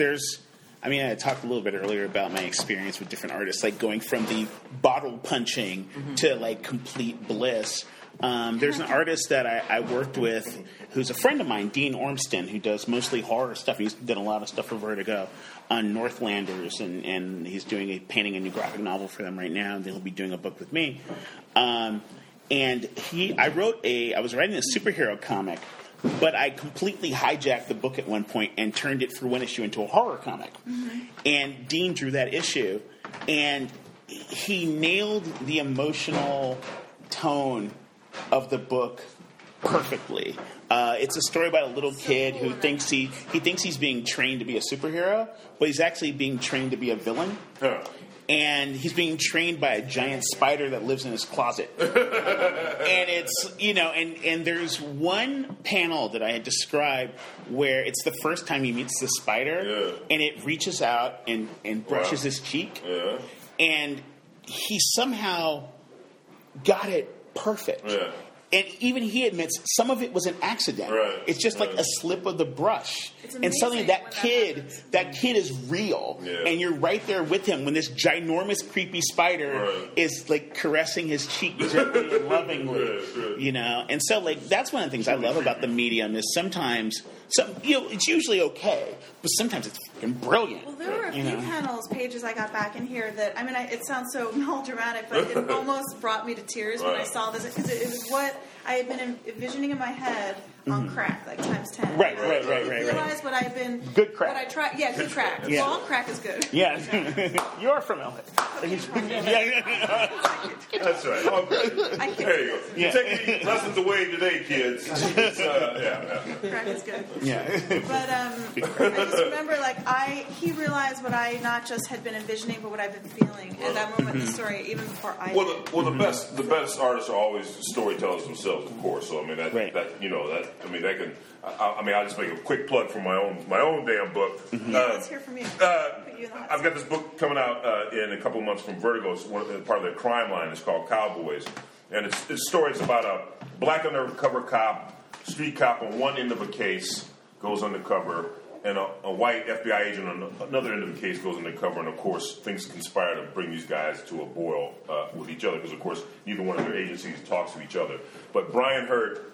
I talked a little bit earlier about my experience with different artists, like going from the bottle punching to like complete bliss. There's an artist that I worked with who's a friend of mine, Dean Ormston, who does mostly horror stuff. He's done a lot of stuff for Vertigo on Northlanders, and he's painting a new graphic novel for them right now, and they'll be doing a book with me. And I was writing a superhero comic, but I completely hijacked the book at one point and turned it for one issue into a horror comic. And Dean drew that issue, and he nailed the emotional tone of the book perfectly. It's a story about a little kid who thinks he's being trained to be a superhero, but he's actually being trained to be a villain. And he's being trained by a giant spider that lives in his closet. And it's, and there's one panel that I had described where it's the first time he meets the spider, and it reaches out and brushes his cheek. Yeah. And he somehow got it perfect. Yeah. And even he admits some of it was an accident. Right. It's just like a slip of the brush. And suddenly that kid is real. Yeah. And you're right there with him when this ginormous, creepy spider is like caressing his cheek gently and lovingly. And so like that's one of the things I love about the medium is sometimes it's usually okay, but sometimes it's fucking brilliant. Well, there were a few pages I got back in here that it sounds so melodramatic, but it almost brought me to tears when I saw this because it was what I had been envisioning in my head on crack, like times 10. Right. Realize what I've been good crack. What I tried, good crack. Yeah. Well, all crack is good. Yeah, you're from LA. That's right. Oh, great. There you go. You're taking these lessons away today, kids. Crack is good. Yeah. But I just remember, he realized what I not just had been envisioning, but what I've been feeling at that moment in the story, even before I did. Well, the best artists are always storytellers themselves, of course. So I mean I'll just make a quick plug for my own damn book. Let's hear from you. I've got this book coming out in a couple of months from Vertigo. It's part of their crime line. It's called Cowboys, and it's stories about a black undercover cop, street cop on one end of a case goes undercover, and a white FBI agent on another end of the case goes undercover, and of course things conspire to bring these guys to a boil with each other, because of course neither one of their agencies talks to each other. But Brian Hurt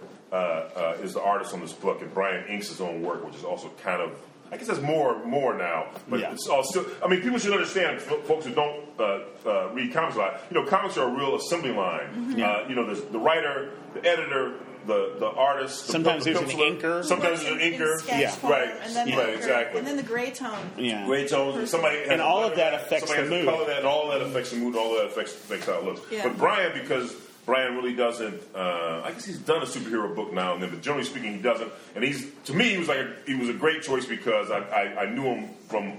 is the artist on this book, and Brian inks his own work, which is also kind of, I guess that's more now, but it's all still. I mean, people should understand, folks who don't read comics a lot. Comics are a real assembly line. There's the writer, the editor, the artist. Sometimes there's an inker. Sometimes there's an inker. Right. And then exactly. And then the gray tone. Yeah. Gray tones. And all of that affects the mood. And all that affects the mood. All that affects how it looks. Yeah. But Brian really doesn't. I guess he's done a superhero book now and then, but generally speaking, he doesn't. And to me, he was a great choice because I knew him from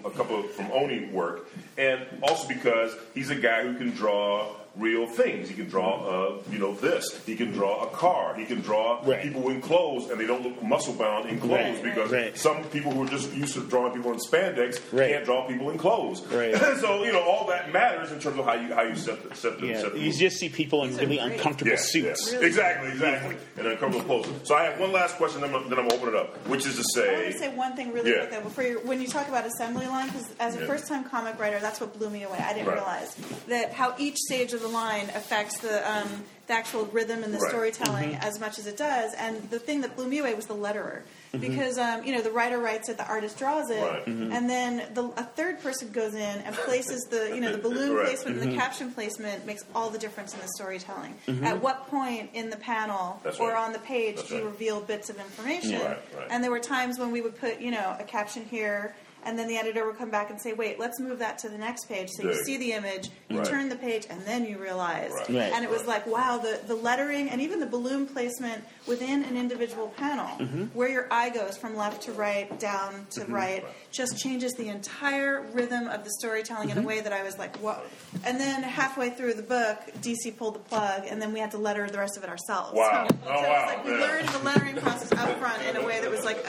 Oni work, and also because he's a guy who can draw real things. He can draw, this. He can draw a car. He can draw people in clothes, and they don't look muscle bound in clothes because some people who are just used to drawing people in spandex can't draw people in clothes. Right. So all that matters in terms of how you set the you just see people in really uncomfortable suits. Yeah. Really? Exactly, and uncomfortable clothes. So I have one last question, then I'm going to open it up, which is to say. I want to say one thing really quick though before when you talk about assembly line, because as a first-time comic writer, that's what blew me away. I didn't realize that how each stage of the line affects the actual rhythm and the storytelling as much as it does. And the thing that blew me away was the letterer. Because, the writer writes it, the artist draws it, and then a third person goes in and places the balloon placement and the caption placement makes all the difference in the storytelling. At what point in the panel or on the page do you reveal bits of information? And there were times when we would put, a caption here, and then the editor would come back and say, wait, let's move that to the next page. So you see the image, you turn the page, and then you realize. And it was like, wow, the lettering and even the balloon placement within an individual panel, where your eye goes from left to right, down to right, just changes the entire rhythm of the storytelling in a way that I was like, whoa. And then halfway through the book, DC pulled the plug, and then we had to letter the rest of it ourselves. Wow. So it was like we learned the lettering process up front in a way that was like,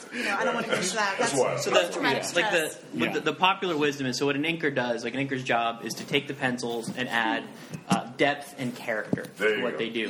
I don't want to finish that. That's traumatic stress. The popular wisdom is, so what an inker does, like an inker's job is to take the pencils and add depth and character to what they do.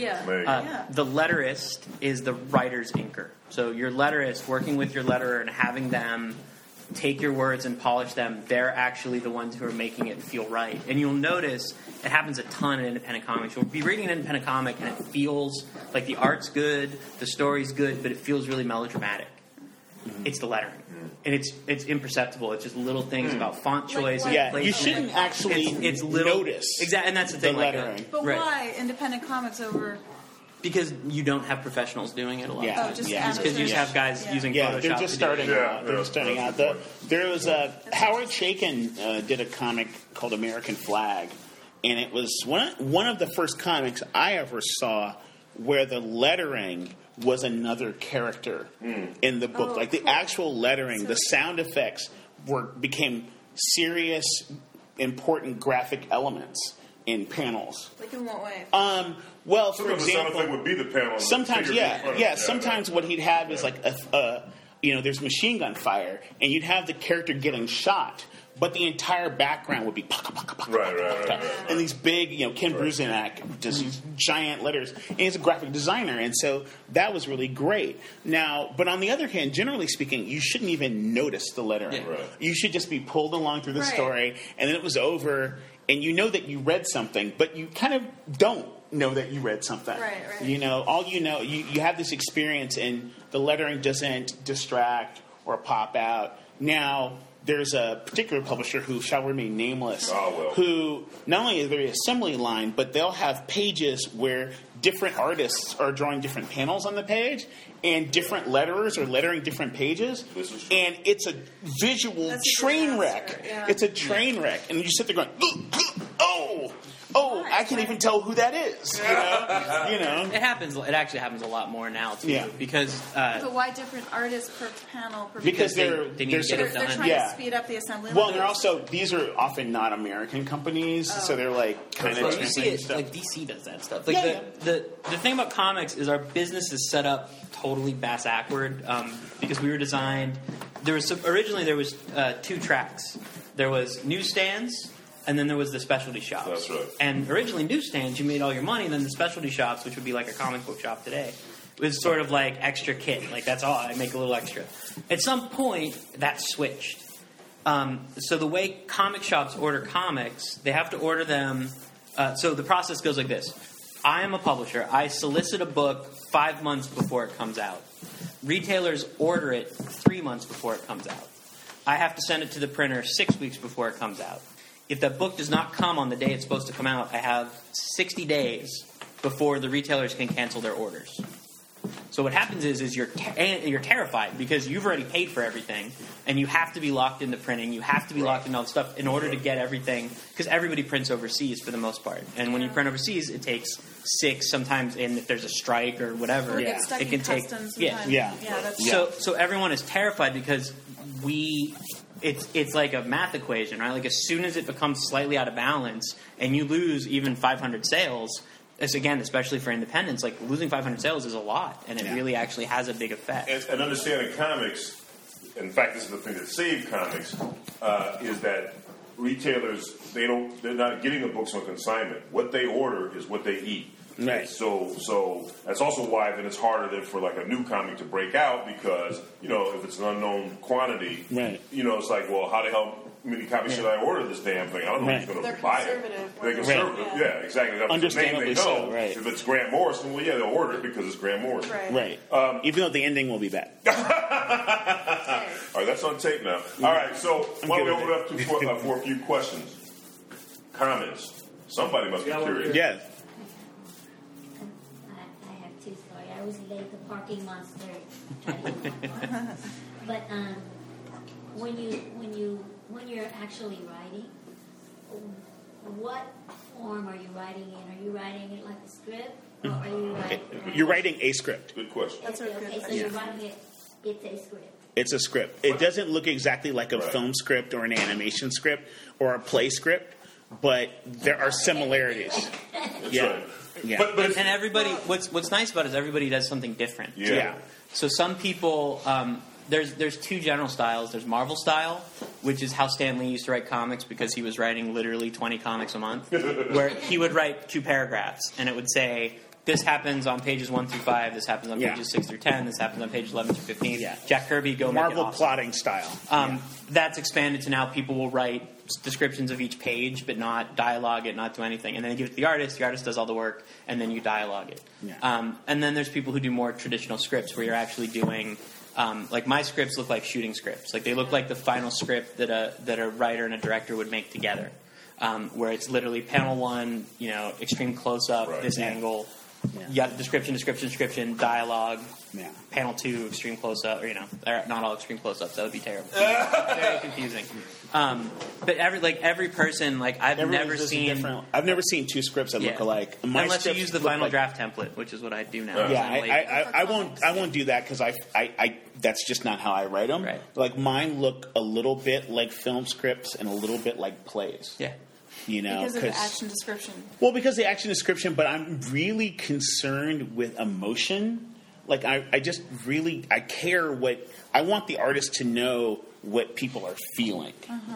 The letterist is the writer's inker. So your letterist, working with your letterer and having them take your words and polish them, they're actually the ones who are making it feel right. And you'll notice it happens a ton in independent comics. You'll be reading an independent comic and it feels like the art's good, the story's good, but it feels really melodramatic. It's the lettering. And it's imperceptible. It's just little things about font choice. You shouldn't actually it's little, notice. Exactly, and that's the thing. Lettering. But why independent comics over? Because you don't have professionals doing it a lot. Just because you just have guys using Photoshop. They're just starting out. They're just starting out. There was Howard Chaykin did a comic called American Flag, and it was one of the first comics I ever saw where the lettering was another character in the book. Like the actual lettering, the sound effects became serious, important graphic elements in panels. Like in what way? Well, for example, the sound effect would be the panel. Sometimes, sometimes what he'd have is like there's machine gun fire, and you'd have the character getting shot, but the entire background would be and these big, Ken Bruzenak, just these giant letters. And he's a graphic designer, and so that was really great. Now, but on the other hand, generally speaking, you shouldn't even notice the lettering. You should just be pulled along through the story, and then it was over, and you know that you read something, but you kind of don't know that you read something. All you have this experience, and the lettering doesn't distract or pop out. Now, there's a particular publisher who shall remain nameless, Oh, well. who not only is there an assembly line, but they'll have pages where different artists are drawing different panels on the page, and different letterers are lettering different pages, This is true. and it's a visual That's a train disaster, wreck. yeah. It's a train wreck, and you sit there going, oh, I can't even tell who that is. You know. It happens. It actually happens a lot more now too. Yeah. Because But why different artists per panel? Per Because page? they need to get they're, it they're done. trying Yeah. to speed up the assembly Well, line. and they're also, these are often not American companies, so they're like kind of That's right. You see translating it, stuff. like DC does that stuff. Like Yeah, the thing about comics is our business is set up totally bass backward because we were designed. Originally there was 2 tracks. There was newsstands, and then there was the specialty shops. That's right. And originally newsstands, you made all your money, and then the specialty shops, which would be like a comic book shop today, was sort of like extra kit. Like that's all. I make a little extra. At some point, that switched. So the way comic shops order comics, they have to order them. So the process goes like this. I am a publisher. I solicit a book 5 months before it comes out. Retailers order it 3 months before it comes out. I have to send it to the printer 6 weeks before it comes out. If that book does not come on the day it's supposed to come out, I have 60 days before the retailers can cancel their orders. So what happens is you're terrified because you've already paid for everything, and you have to be locked into printing. You have to be locked into all the stuff in order to get everything, because everybody prints overseas for the most part. And when you print overseas, it takes 6 sometimes, and if there's a strike or whatever, Or it gets stuck it in can take customs yeah. sometimes. Yeah. That's So everyone is terrified because it's like a math equation, right? Like as soon as it becomes slightly out of balance and you lose even 500 sales, this again, especially for independents, like losing 500 sales is a lot, and it really actually has a big effect. And understanding comics, in fact, this is the thing that saved comics, is that retailers they're not getting the books on consignment. What they order is what they eat. Right. So that's also why then it's harder then for like a new comic to break out because if it's an unknown quantity, Right. It's like, well, how the hell many copies should I order this damn thing? I don't know who's going They're to buy it. conservative. They're conservative. Right. Yeah, exactly. That's the name Understandably they know. so, right. If it's Grant Morrison, well, yeah, they'll order it because it's Grant Morrison. right. Right. Even though the ending will be bad. All right, that's on tape now. All right, so why don't we open it up for a few questions, comments? Somebody must be curious. Yeah. I have 2 stories. I was late. The parking monster tried to get my car. But when you're actually writing, what form are you writing in? Are you writing it like a script, or are you writing? You're writing a script. Good question. That's a good Okay, so question. you're writing it. It's a script. It's a script. It doesn't look exactly like a film script or an animation script or a play script, but there are similarities. That's Yeah. right. Yeah. But it's, And everybody, what's nice about it is everybody does something different. yeah. So some people, there's 2 general styles. There's Marvel style, which is how Stan Lee used to write comics because he was writing literally 20 comics a month, where he would write 2 paragraphs and it would say, this happens on pages 1 through 5, this happens on pages 6 through 10, this happens on pages 11 through 15. Yeah. Jack Kirby, go make it Marvel awesome. plotting style. That's expanded to now people will write descriptions of each page, but not dialogue it, not do anything. And then they give it to the artist does all the work, and then you dialogue it. Yeah. And then there's people who do more traditional scripts where you're actually doing, like my scripts look like shooting scripts. Like they look like the final script that a writer and a director would make together, where it's literally panel 1, extreme close-up, Right. this angle, description, dialogue. Yeah. Panel 2, extreme close-up, or not all extreme close-ups. That would be terrible. Very confusing. But every person, I've never seen 2 scripts that look alike. My unless you scripts use the look final like- draft template, which is what I do now. Yeah, I'm late. I won't do that because I that's just not how I write them. Right. Like mine look a little bit like film scripts and a little bit like plays. Yeah. Because of the action description. Well, because of the action description, but I'm really concerned with emotion. Like I just really care what I want the artist to know what people are feeling.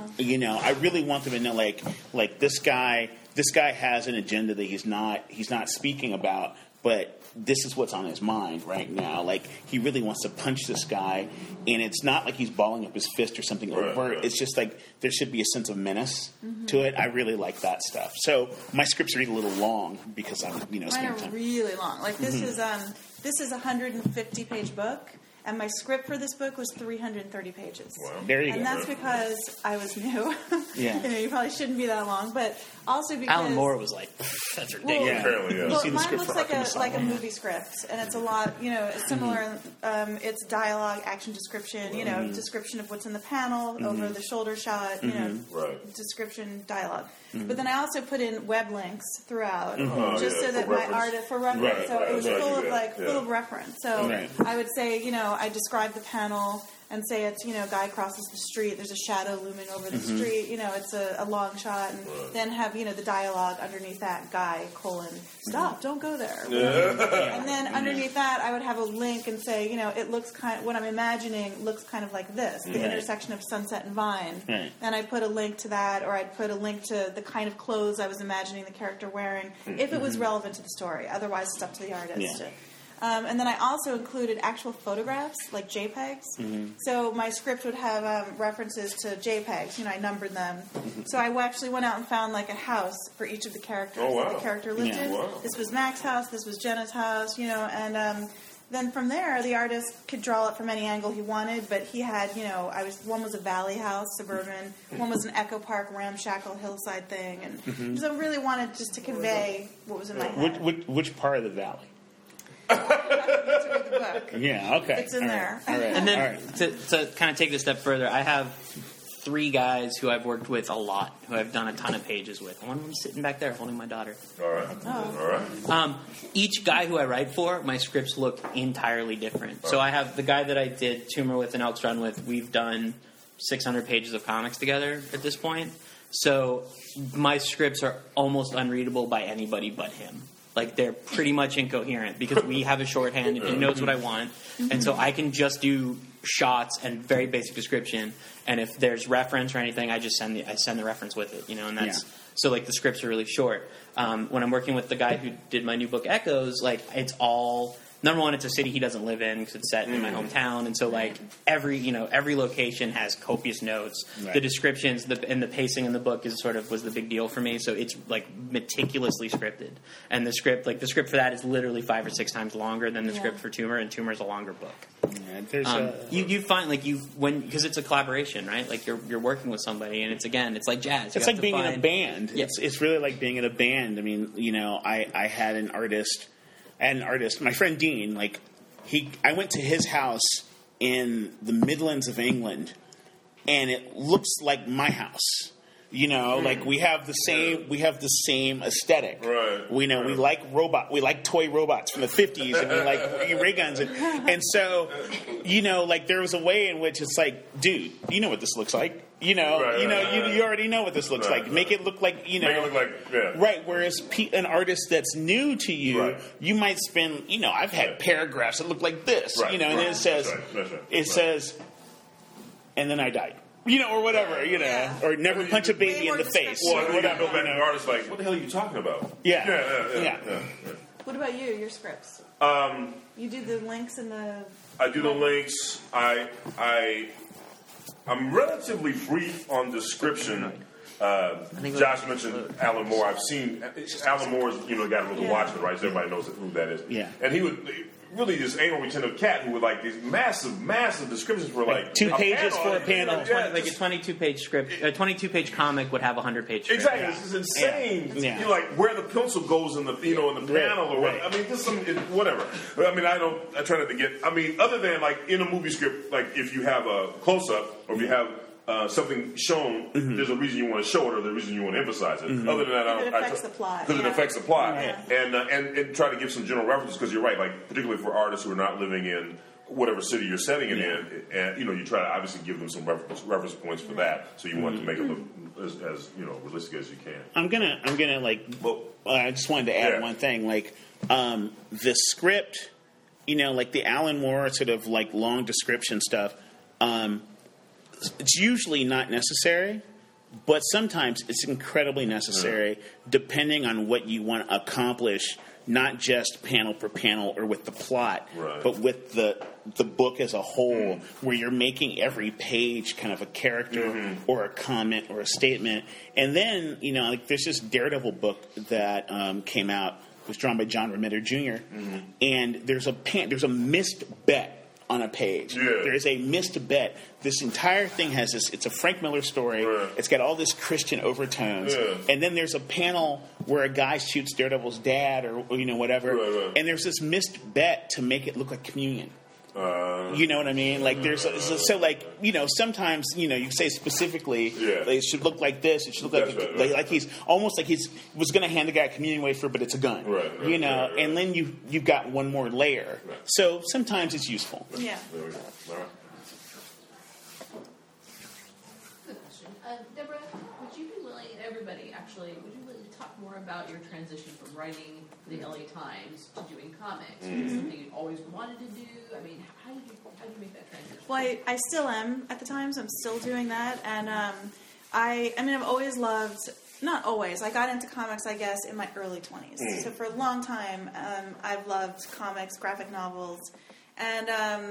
I really want them to know like this guy has an agenda that he's not speaking about, but this is what's on his mind right now. Like he really wants to punch this guy, and it's not like he's balling up his fist or something overt. It's just like there should be a sense of menace to it. I really like that stuff. So my scripts are a little long because I'm Mine spending are time. really long. Like this is a 150-page book, And my script for this book was 330 pages. Wow. There you go. And that's because I was new. Yeah. You probably shouldn't be that long, but also because Alan Moore was like, that's ridiculous. Well, Apparently, yeah. Well, See the mine script looks for Arkham like a Asylum. movie script, and it's a lot. It's similar. It's dialogue, action description. Description of what's in the panel, over the shoulder shot. Right. Description, dialogue. But then I also put in web links throughout, just so for that my reference. artist for reference. Right, So right, it was right, full I of do that, full of reference. So Right. I would say, I describe the panel and say it's, a guy crosses the street, there's a shadow looming over the street, it's a long shot, and then have, the dialogue underneath that, guy, stop, don't go there. And then underneath that, I would have a link and say, it looks what I'm imagining looks kind of like this, the intersection of Sunset and Vine. Right. And I'd put a link to that, or I'd put a link to the kind of clothes I was imagining the character wearing, if it was relevant to the story. Otherwise, it's up to the artist. Yeah. And then I also included actual photographs, like JPEGs. So my script would have references to JPEGs. I numbered them. So I actually went out and found like a house for each of the characters that the character lived Yeah. in. Wow. This was Mac's house. This was Jenna's house. And then from there, the artist could draw it from any angle he wanted. But he had, one was a valley house, suburban. One was an Echo Park, ramshackle hillside thing. And so I really wanted just to convey what was in my head. Which part of the valley? To read the book. Yeah, okay. It's in All there. Right. All right. And then All right. to kind of take it a step further, I have 3 guys who I've worked with a lot, who I've done a ton of pages with. One of them's sitting back there holding my daughter. All right. Oh. All right. Each guy who I write for, my scripts look entirely different. So I have the guy that I did Tumor with and Elks Run with. We've done 600 pages of comics together at this point. So my scripts are almost unreadable by anybody but him. Like, they're pretty much incoherent because we have a shorthand and he knows what I want. And so I can just do shots and very basic description. And if there's reference or anything, I just send the reference with it, and that's so like the scripts are really short. When I'm working with the guy who did my new book Echoes, like, it's all, number one, it's a city he doesn't live in because it's set in my hometown, and so like every location has copious notes. Right. The descriptions and the pacing in the book was the big deal for me. So it's like meticulously scripted, and the script for that is literally 5 or 6 times longer than the script for Tumor, and Tumor's a longer book. Yeah, there's You find because it's a collaboration, right? Like you're working with somebody, and it's like jazz. It's like being in a band. Yeah. It's really like being in a band. I mean, I had an artist, my friend Dean. Like I went to his house in the Midlands of England, and it looks like my house. Like we have the same aesthetic. Right. We like toy robots from the 50s, and we like ray guns, and so like there was a way in which it's like, dude, you know what this looks like. You already know what this looks like. Make it look like Make it look like right. Whereas an artist that's new to you, you might spend I've had paragraphs that look like this, and then it says says, and then I died. Or whatever, or never punch a baby in the face. Well, or you whatever. go back to the artist like, what the hell are you talking about? Yeah. What about you? Your scripts? You do the links and the. I do the links. I'm relatively brief on description. Josh mentioned Alan Moore. I've seen Alan Moore's, the guy who was Watchmen, right? So everybody knows who that is. Yeah. And he would really this anal retentive cat who would like these massive descriptions for like 2 pages for a panel. Like a 22-page script, a 22-page comic would have a 100-page script. Exactly, this is insane. Yeah. You're like where the pencil goes in the in the panel or what. I mean, just whatever. I mean, I try not to get. I mean, other than like in a movie script, like if you have a close up or if you have something shown, there's a reason you want to show it or there's a reason you want to emphasize it. Other than that, it affects the plot. Because it affects the plot. Yeah. And try to give some general references because you're right, like particularly for artists who are not living in whatever city you're setting it in, and you try to obviously give them some reference points for that. So you want to make it look as realistic as you can. I'm gonna I just wanted to add one thing, like the script, like the Alan Moore sort of like long description stuff. It's usually not necessary, but sometimes it's incredibly necessary depending on what you want to accomplish, not just panel per panel or with the plot, but with the book as a whole, where you're making every page kind of a character or a comment or a statement. And then, like there's this Daredevil book that came out, it was drawn by John Romita Jr., and there's a missed bet on a page. Yeah. There is a missed bet. This entire thing has this. It's a Frank Miller story. Right. It's got all this Christian overtones. Yeah. And then there's a panel where a guy shoots Daredevil's dad or whatever. Right. And there's this missed bet to make it look like communion. You know what I mean? Like sometimes you say specifically it should look like this. It should look like he's almost like he's was going to hand the guy a communion wafer, but it's a gun. Right. And then you've got one more layer. Right. So sometimes it's useful. Yeah. There we go. All right. Good question. Deborah, would you be willing, everybody actually, would you willing to talk more about your transition from writing the LA Times to doing comics? Was it something you always wanted to do? I mean, how did you make that transition? Well, I still am at the Times. I'm still doing that, and I've always loved. Not always. I got into comics, I guess, in my early 20s. So for a long time, I've loved comics, graphic novels, and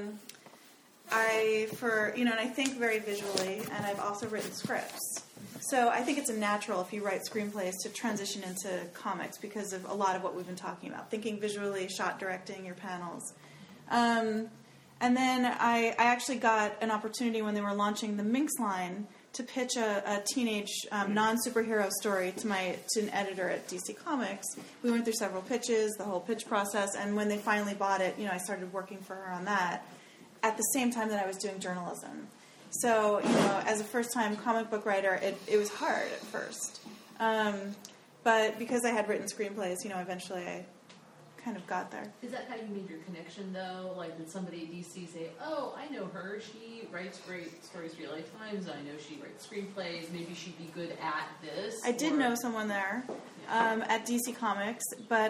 I think very visually, and I've also written scripts. So I think it's a natural if you write screenplays to transition into comics because of a lot of what we've been talking about. Thinking visually, shot directing, your panels. And then I actually got an opportunity when they were launching the Minx line to pitch a teenage non-superhero story to an editor at DC Comics. We went through several pitches, the whole pitch process, and when they finally bought it, I started working for her on that at the same time that I was doing journalism. So, as a first-time comic book writer, it was hard at first. But because I had written screenplays, eventually I kind of got there. Is that how you made your connection, though? Like, did somebody at DC say, oh, I know her, she writes great stories for LA Times, I know she writes screenplays, maybe she'd be good at this? I did know someone there at DC Comics, but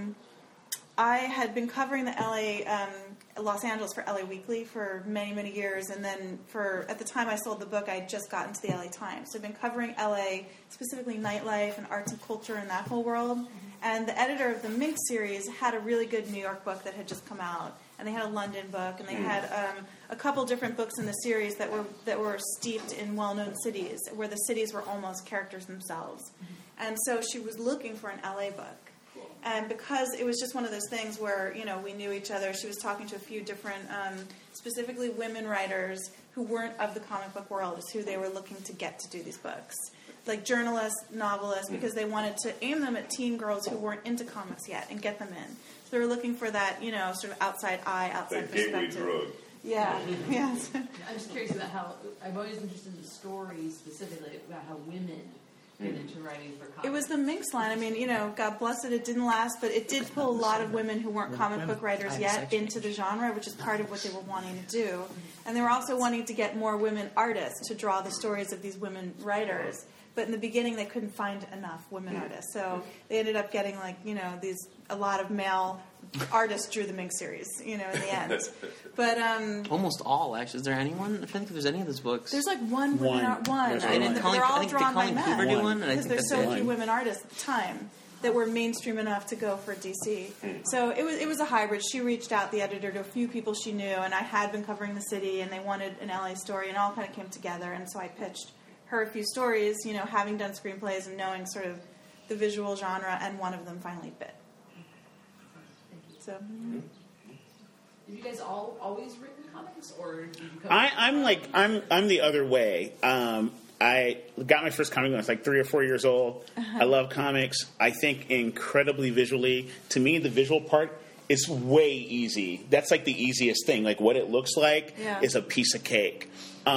I had been covering the Los Angeles for LA Weekly for many, many years, and then at the time I sold the book, I had just gotten to the LA Times. So I've been covering LA, specifically nightlife and arts and culture and that whole world. And the editor of the Minx series had a really good New York book that had just come out, and they had a London book, and they had a couple different books in the series that were steeped in well-known cities, where the cities were almost characters themselves. And so she was looking for an LA book. And because it was just one of those things where, we knew each other, she was talking to a few different, specifically women writers who weren't of the comic book world, is who they were looking to get to do these books. Like journalists, novelists, because they wanted to aim them at teen girls who weren't into comics yet and get them in. So they were looking for that, sort of outside eye, outside perspective. Gateway drug. Yeah, yes. I'm just curious about how, I'm always interested in stories specifically about how women get into writing for comics. It was the Minx line. I mean, God bless it, it didn't last, but it did pull a lot of women who weren't comic book writers yet into the genre, which is part of what they were wanting to do. And they were also wanting to get more women artists to draw the stories of these women writers. But in the beginning, they couldn't find enough women artists. So they ended up getting, a lot of male artists drew the Minx series, in the end. But almost all, actually. Is there anyone? I'm trying to think if there's any of those books. There's one. There's And they're all drawn by men. Do one, because there's so few women artists at the time that were mainstream enough to go for DC. So it was a hybrid. She reached out, the editor, to a few people she knew, and I had been covering the city, and they wanted an LA story, and it all kind of came together. And so I pitched her a few stories, having done screenplays and knowing sort of the visual genre, and one of them finally bit. So, Did you guys always written comics, or did you come? I'm the other way. I got my first comic when I was 3 or 4 years old. I love comics. I think incredibly visually. To me, the visual part is way easy. That's the easiest thing. What it looks like is a piece of cake.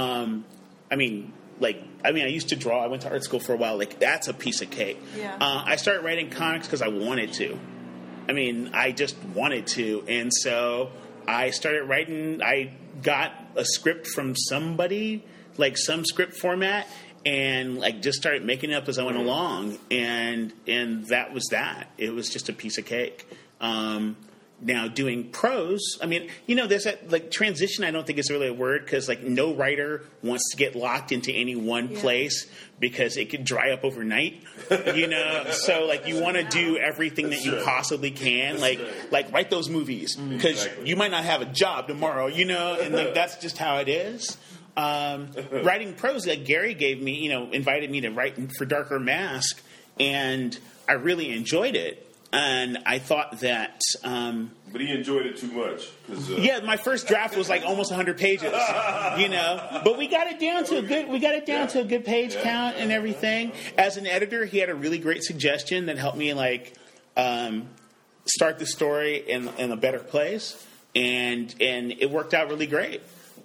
I used to draw. I went to art school for a while. That's a piece of cake. Yeah. I started writing comics because I wanted to. I just wanted to. And so I started writing. I got a script from somebody, some script format, and just started making it up as I went along. And that was that. It was just a piece of cake. Now, doing prose, there's that, transition I don't think is really a word, because, no writer wants to get locked into any one place because it could dry up overnight, So, you want to do everything that you possibly can. Write those movies, because you might not have a job tomorrow, and, that's just how it is. Writing prose, Gary gave me, invited me to write for Darker Mask, and I really enjoyed it. And I thought that. But he enjoyed it too much. Yeah, my first draft was like almost 100 pages, But we got it down to a good page count and everything. As an editor, he had a really great suggestion that helped me start the story in a better place, and it worked out really great.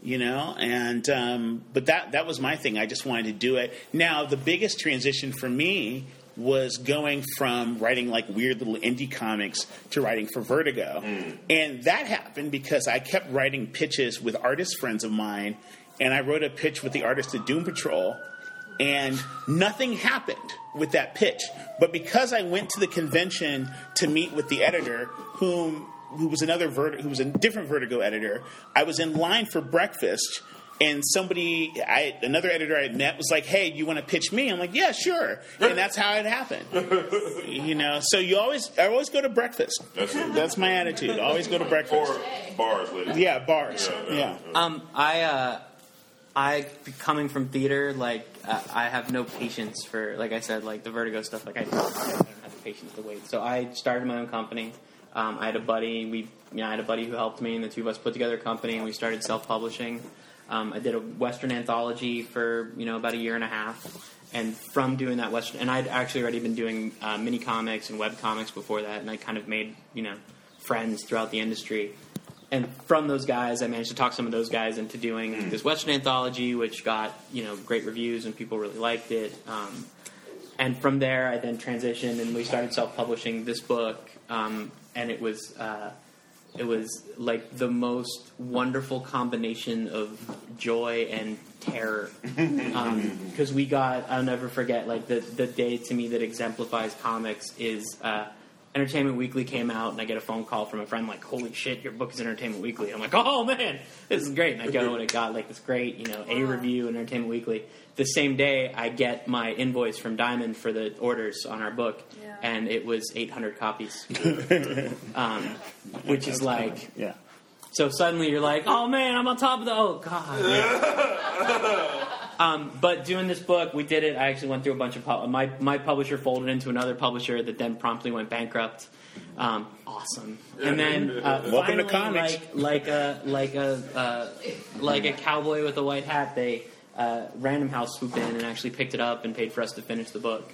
But that was my thing. I just wanted to do it. Now, the biggest transition for me was going from writing like weird little indie comics to writing for Vertigo. And that happened because I kept writing pitches with artist friends of mine, and I wrote a pitch with the artist of Doom Patrol, and nothing happened with that pitch. But because I went to the convention to meet with the editor, who was a different Vertigo editor, I was in line for breakfast, and another editor I had met was like, "Hey, you want to pitch me?" I'm like, "Yeah, sure." And that's how it happened. So I always go to breakfast. That's my attitude. Always go to breakfast. Or bars, ladies. Yeah, bars. Yeah. I coming from theater, I have no patience for, like I said, like the Vertigo stuff. Like I don't have the patience to wait. So I started my own company. I had a buddy. I had a buddy who helped me, and the two of us put together a company, and we started self-publishing. I did a Western anthology for about a year and a half, and from doing that Western, and I'd actually already been doing mini comics and web comics before that, and I kind of made friends throughout the industry. And from those guys, I managed to talk some of those guys into doing this Western anthology, which got great reviews and people really liked it. And from there, I then transitioned and we started self-publishing this book, and it was like the most wonderful combination of joy and terror. Because I'll never forget, like the day to me that exemplifies comics is Entertainment Weekly came out, and I get a phone call from a friend like, "Holy shit, your book is Entertainment Weekly." I'm like, "Oh man, this is great!" And I go and it got like this great, A review in Entertainment Weekly. The same day, I get my invoice from Diamond for the orders on our book, and it was 800 copies, which is like, So suddenly you're like, "Oh man, I'm on top of god." But doing this book, we did it. I actually went through a bunch of my publisher folded into another publisher that then promptly went bankrupt. Awesome. And then welcome to comics. Like a cowboy with a white hat, they Random House swooped in and actually picked it up and paid for us to finish the book.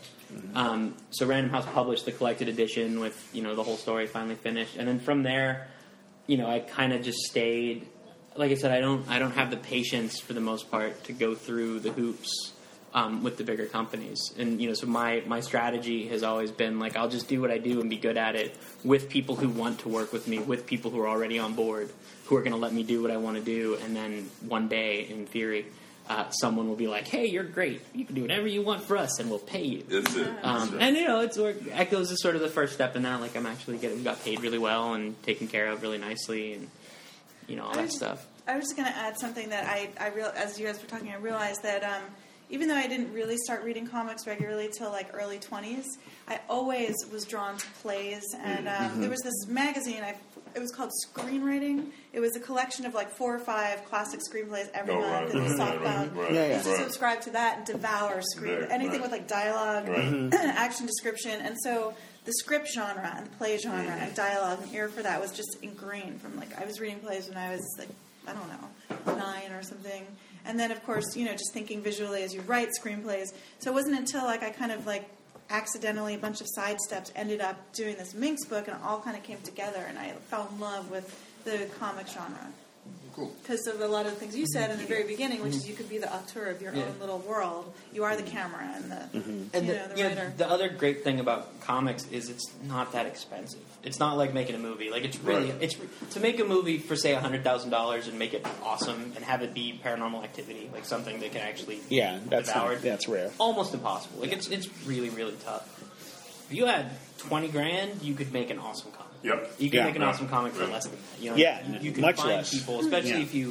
So Random House published the collected edition with the whole story finally finished, and then from there, I kind of just stayed. Like I said, I don't have the patience for the most part to go through the hoops with the bigger companies, and so my strategy has always been like, I'll just do what I do and be good at it with people who want to work with me, with people who are already on board, who are going to let me do what I want to do, and then one day, in theory, someone will be like, "Hey, you're great. You can do whatever you want for us, and we'll pay you." That's it. And Echoes is sort of the first step in that. Like I'm actually got paid really well and taken care of really nicely, and all that stuff. I was just going to add something that I realized, as you guys were talking, I realized that even though I didn't really start reading comics regularly till like early 20s, I always was drawn to plays. And there was this magazine, it was called Screenwriting. It was a collection of like 4 or 5 classic screenplays every month. It was softbound. I used to subscribe to that and devour anything with like dialogue, action description. And so the script genre and the play genre and dialogue and ear for that was just ingrained from I was reading plays when I was like, I don't know, 9 or something. And then, of course, just thinking visually as you write screenplays. So it wasn't until I kind of accidentally, a bunch of side steps, ended up doing this Minx book, and it all kind of came together, and I fell in love with the comic genre. Cool. Because of a lot of the things you said in the very beginning, which is you could be the auteur of your own little world. You are the camera and the writer. The other great thing about comics is it's not that expensive. It's not like making a movie. Like it's really to make a movie for say $100,000 and make it awesome and have it be Paranormal Activity, like something that can actually be devoured. That's rare. Almost impossible. Like it's really really tough. If you had $20,000, you could make an awesome comic. Yep. You can make an awesome comic for less than that. You can much find less. people, especially if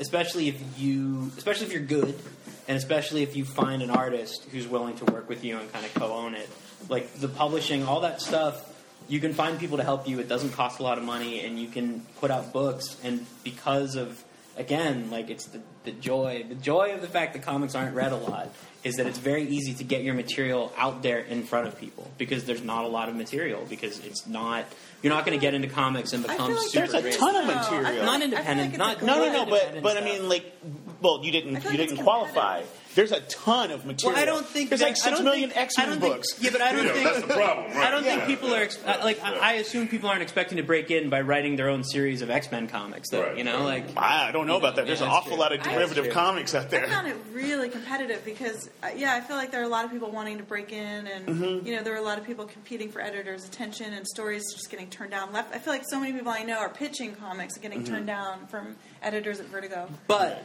you're good, and especially if you find an artist who's willing to work with you and kind of co-own it. Like the publishing, all that stuff, you can find people to help you. It doesn't cost a lot of money, and you can put out books. And because of again, like it's the joy of the fact that comics aren't read a lot is that it's very easy to get your material out there in front of people because there's not a lot of material because it's not. You're not going to get into comics and become like super. There's a ton of material. Not independent. Like No. But I mean, like, well, you didn't qualify. There's a ton of material. Well, I don't think there's like 6 million X-Men books. Yeah, but I don't think that's the problem. Right? I don't think people are I assume people aren't expecting to break in by writing their own series of X-Men comics. Though, Right. you know, like I don't know about that. There's an awful lot of derivative comics out I there. found it really competitive because, I feel like there are a lot of people wanting to break in, and there were a lot of people competing for editors' attention, and stories just getting turned down left. I feel like so many people I know are pitching comics and getting turned down from editors at Vertigo. But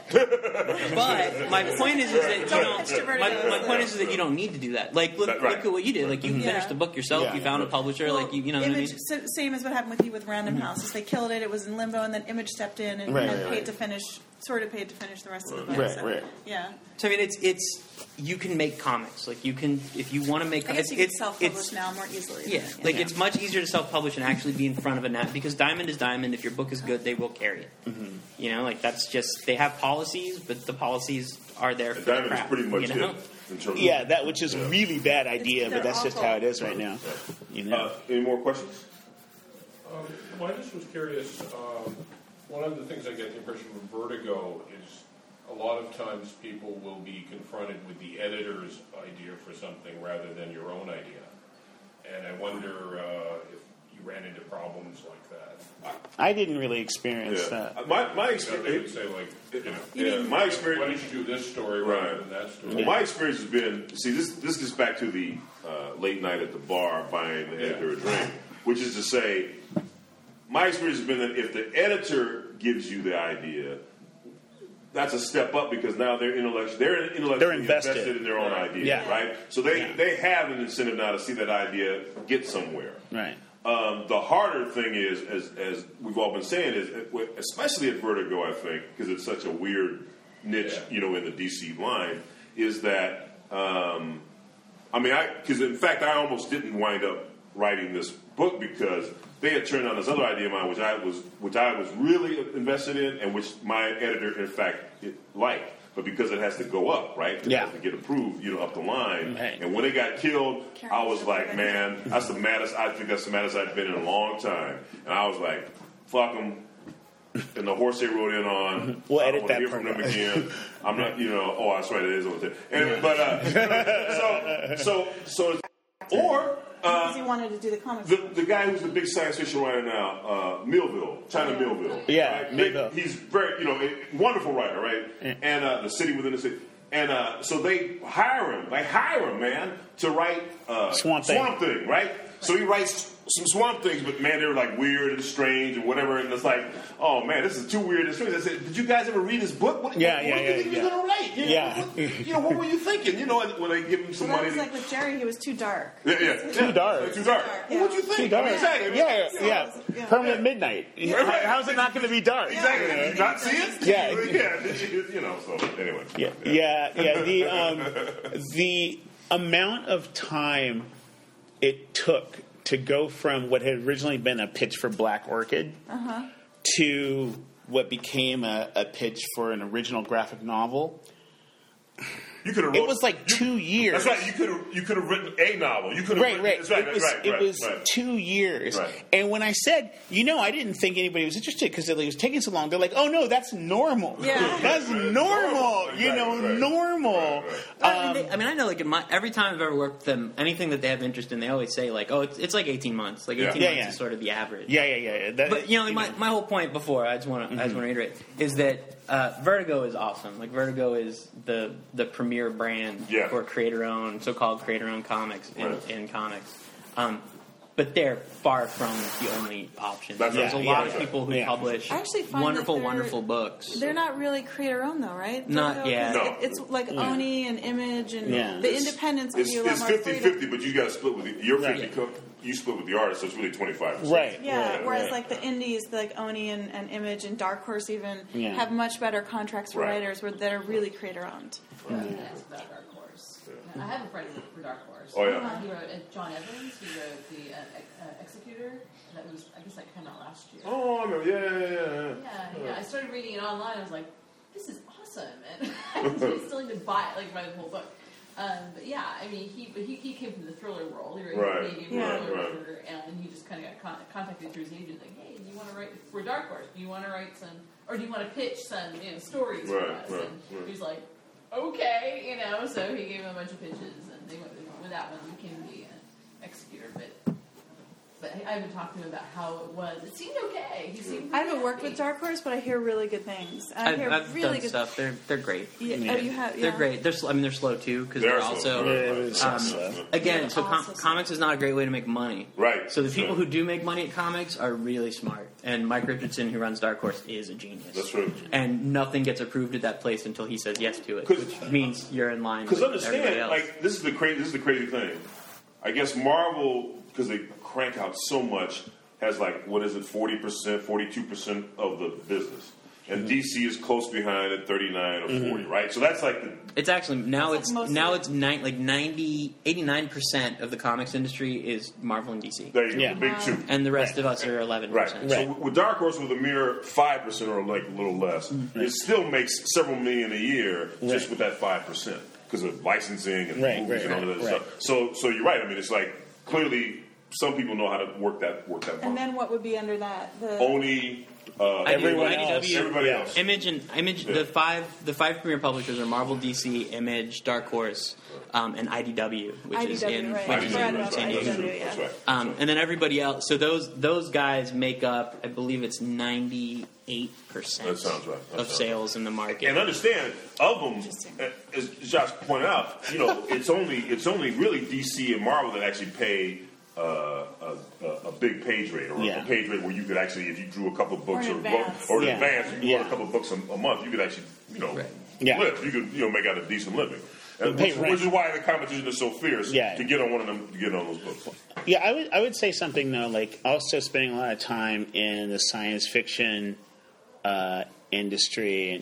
my point is that my point is that you don't need to do that. Like look at what you did. Like you finished the book yourself. Yeah. You found a publisher. Well, like you know what I mean. Same as what happened with you with Random House. Is they killed it. It was in limbo, and then Image stepped in and paid to finish the rest of the book. Right. Yeah. So I mean, it's you can make comics. Like you can if you want to make. I guess you can it's self-publish now more easily. Yeah, it's much easier to self-publish and actually be in front of a net because Diamond is Diamond. If your book is good, they will carry it. You know, like that's just they have policies, but the policies are there for Diamond the crap. is pretty much you know? it. In terms Yeah, that which is a really bad idea, They're but that's just awful. how it is right now. You know. Any more questions? Well, I just was curious. One of the things I get the impression from Vertigo is a lot of times people will be confronted with the editor's idea for something rather than your own idea. And I wonder if you ran into problems like that. I didn't really experience that. My They experience. would say, like, My why experience. don't you do this story rather than that story? Well, my experience has been, this gets back to the late night at the bar buying the editor a drink, which is to say, my experience has been that if the editor gives you the idea, that's a step up because now they're intellectually invested in their own idea, right? So they have an incentive now to see that idea get somewhere. Right. The harder thing is, as we've all been saying, is especially at Vertigo, I think, because it's such a weird niche, in the DC line, is that because in fact I almost didn't wind up writing this book because they had turned on this other idea of mine, which I was really invested in, and which my editor, in fact, liked. But because it has to go up, right? It has to get approved, up the line. Right. And when it got killed, I was like, man, that's the maddest. I think that's the maddest I've been in a long time. And I was like, fuck them. And the horse they rode in on. We'll I edit don't that want to hear part from them again. I'm not, oh, that's right, it is over there. Anyway, Because he wanted to do the comics. the guy who's the big science fiction writer now, China Millville. Yeah, right? Millville. He's very, a wonderful writer, right? Yeah. And the city within the city. And so they hire him, man, to write Swamp Thing, right? So he writes some Swamp Things, but man, they were like weird and strange and whatever. And it's like, oh man, this is too weird and strange. I said, did you guys ever read his book? What do you think he was going to write? What were you thinking? When they give him some money. It was like with Jerry, he was too dark. Too dark. Too dark. Yeah. What'd you think? Too dark. Exactly. Yeah. Permanent Midnight. How's it not going to be dark? Exactly. Did you not see it? Yeah. So anyway. The amount of time it took to go from what had originally been a pitch for Black Orchid to what became a pitch for an original graphic novel. It was like 2 years. That's right. You could have written a novel. You could have Right. It was 2 years. Right. And when I said, I didn't think anybody was interested because it was taking so long. They're like, oh no, that's normal. Yeah. That's normal. Normal. I know, like every time I've ever worked with them, anything that they have interest in, they always say like, "Oh, it's like 18 months. Like 18 months is sort of the average." Yeah. But my whole point before, I just want to reiterate, is that Vertigo is awesome. Like Vertigo is the premier brand for so-called creator-owned comics in comics. But they're far from the only option. There's a lot of people who publish wonderful books. They're not really creator-owned, though, right? Not yet. No. It's like Oni and Image, and the independents give you a lot It's more 50-50, but you got to split with your 50. You split with the artist, so it's really 25%. Right. Yeah, whereas like the indies, like Oni and Image and Dark Horse even have much better contracts for writers that are really creator-owned. That's about Dark Horse. I have a friend for Dark Horse. Oh, yeah. He wrote John Evans. He wrote the Executor. That was, I guess, that came out last year. Oh, I remember. Yeah. I started reading it online. I was like, this is awesome, and I still need to buy the whole book. But yeah, I mean, he came from the thriller world. He was a thriller writer, and he just kind of got contacted through his agent, like, hey, do you want to write for Dark Horse? Do you want to write some, or do you want to pitch some, stories for us? And he was like, okay, So he gave him a bunch of pitches, and they went with that one. Became the executor, but I haven't talked to him about how it was. It seemed okay. He seemed. I haven't worked with Dark Horse, but I hear really good things. I've really done good stuff. They're great. Yeah. Yeah. Oh, you have. Yeah. They're great. They're slow too because they're also again. So comics is not a great way to make money. Right. So the people who do make money at comics are really smart. And Mike Richardson, who runs Dark Horse, is a genius. That's true. And nothing gets approved at that place until he says yes to it, which means you're in line. Because Everybody understand, else. like this is the crazy thing. I guess Marvel, because they crank out so much, has 40%, 42% of the business, and DC is close behind at 39 or 40, right? So that's it's actually now it's 89% of the comics industry is Marvel and DC. There you go, the big two, and the rest of us are 11%. Right. So with Dark Horse, with a mere 5% or a little less, it still makes several million a year just with that 5%. Because of licensing and movies and all that stuff. So you're right. I mean, it's clearly some people know how to work that market. And then what would be under that? Only everybody else. Image. The five premier publishers are Marvel, DC, Image, Dark Horse, and IDW, which is in San Diego. And then everybody else. So those guys make up, I believe it's 98% of sales in the market. And understand, of them, as Josh pointed out, it's only really DC and Marvel that actually pay a big page rate, or a page rate where you could actually, if you drew a couple books or in advance, you drew a couple books a month, you could actually, live. You could, make out a decent living. Which is why the competition is so fierce to get on one of them, to get on those books. Yeah, I would say something though, also spending a lot of time in the science fiction industry, and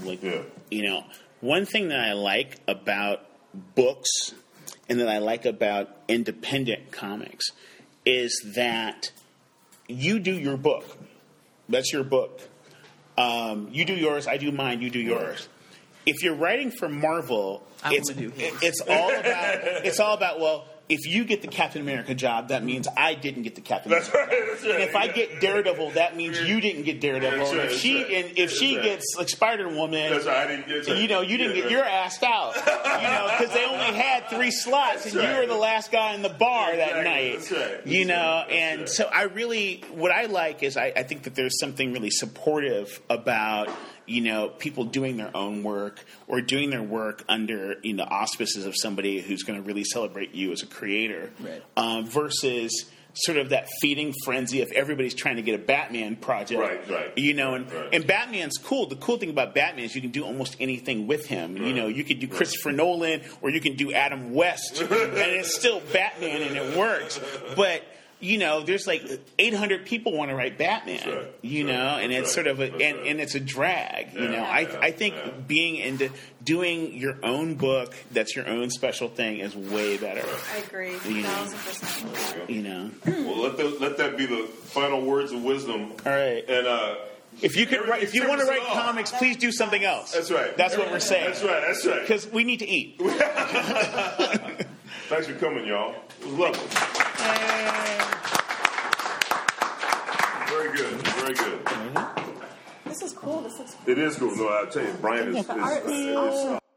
one thing that I like about books and that I like about independent comics is that you do your book. That's your book. You do yours, I do mine, you do yours. If you're writing for Marvel, it's all about well, if you get the Captain America job, that means I didn't get the Captain America job. That's right. And if I get Daredevil, that means you didn't get Daredevil. And if she gets Spider-Woman, you didn't get your ass out. Because they only had 3 slots, and you were the last guy in the bar that night. That's right. So what I like is I think that there's something really supportive about people doing their own work or doing their work under auspices of somebody who's going to really celebrate you as a creator, versus sort of that feeding frenzy if everybody's trying to get a Batman project, and Batman's cool. The cool thing about Batman is you can do almost anything with him. You could do Christopher Nolan or you can do Adam West, and it's still Batman and it works, but. There's 800 people want to write Batman, and it's sort of and it's a drag, I think being into doing your own book that's your own special thing is way better. I agree, 1,000%. Well, let that be the final words of wisdom. All right. And if you want to write comics, please do something else. That's right. That's what we're saying. That's right. Because we need to eat. Thanks for coming, y'all. It was lovely. Very good. This is cool. This looks. It is cool. No, I'll tell you, Brian is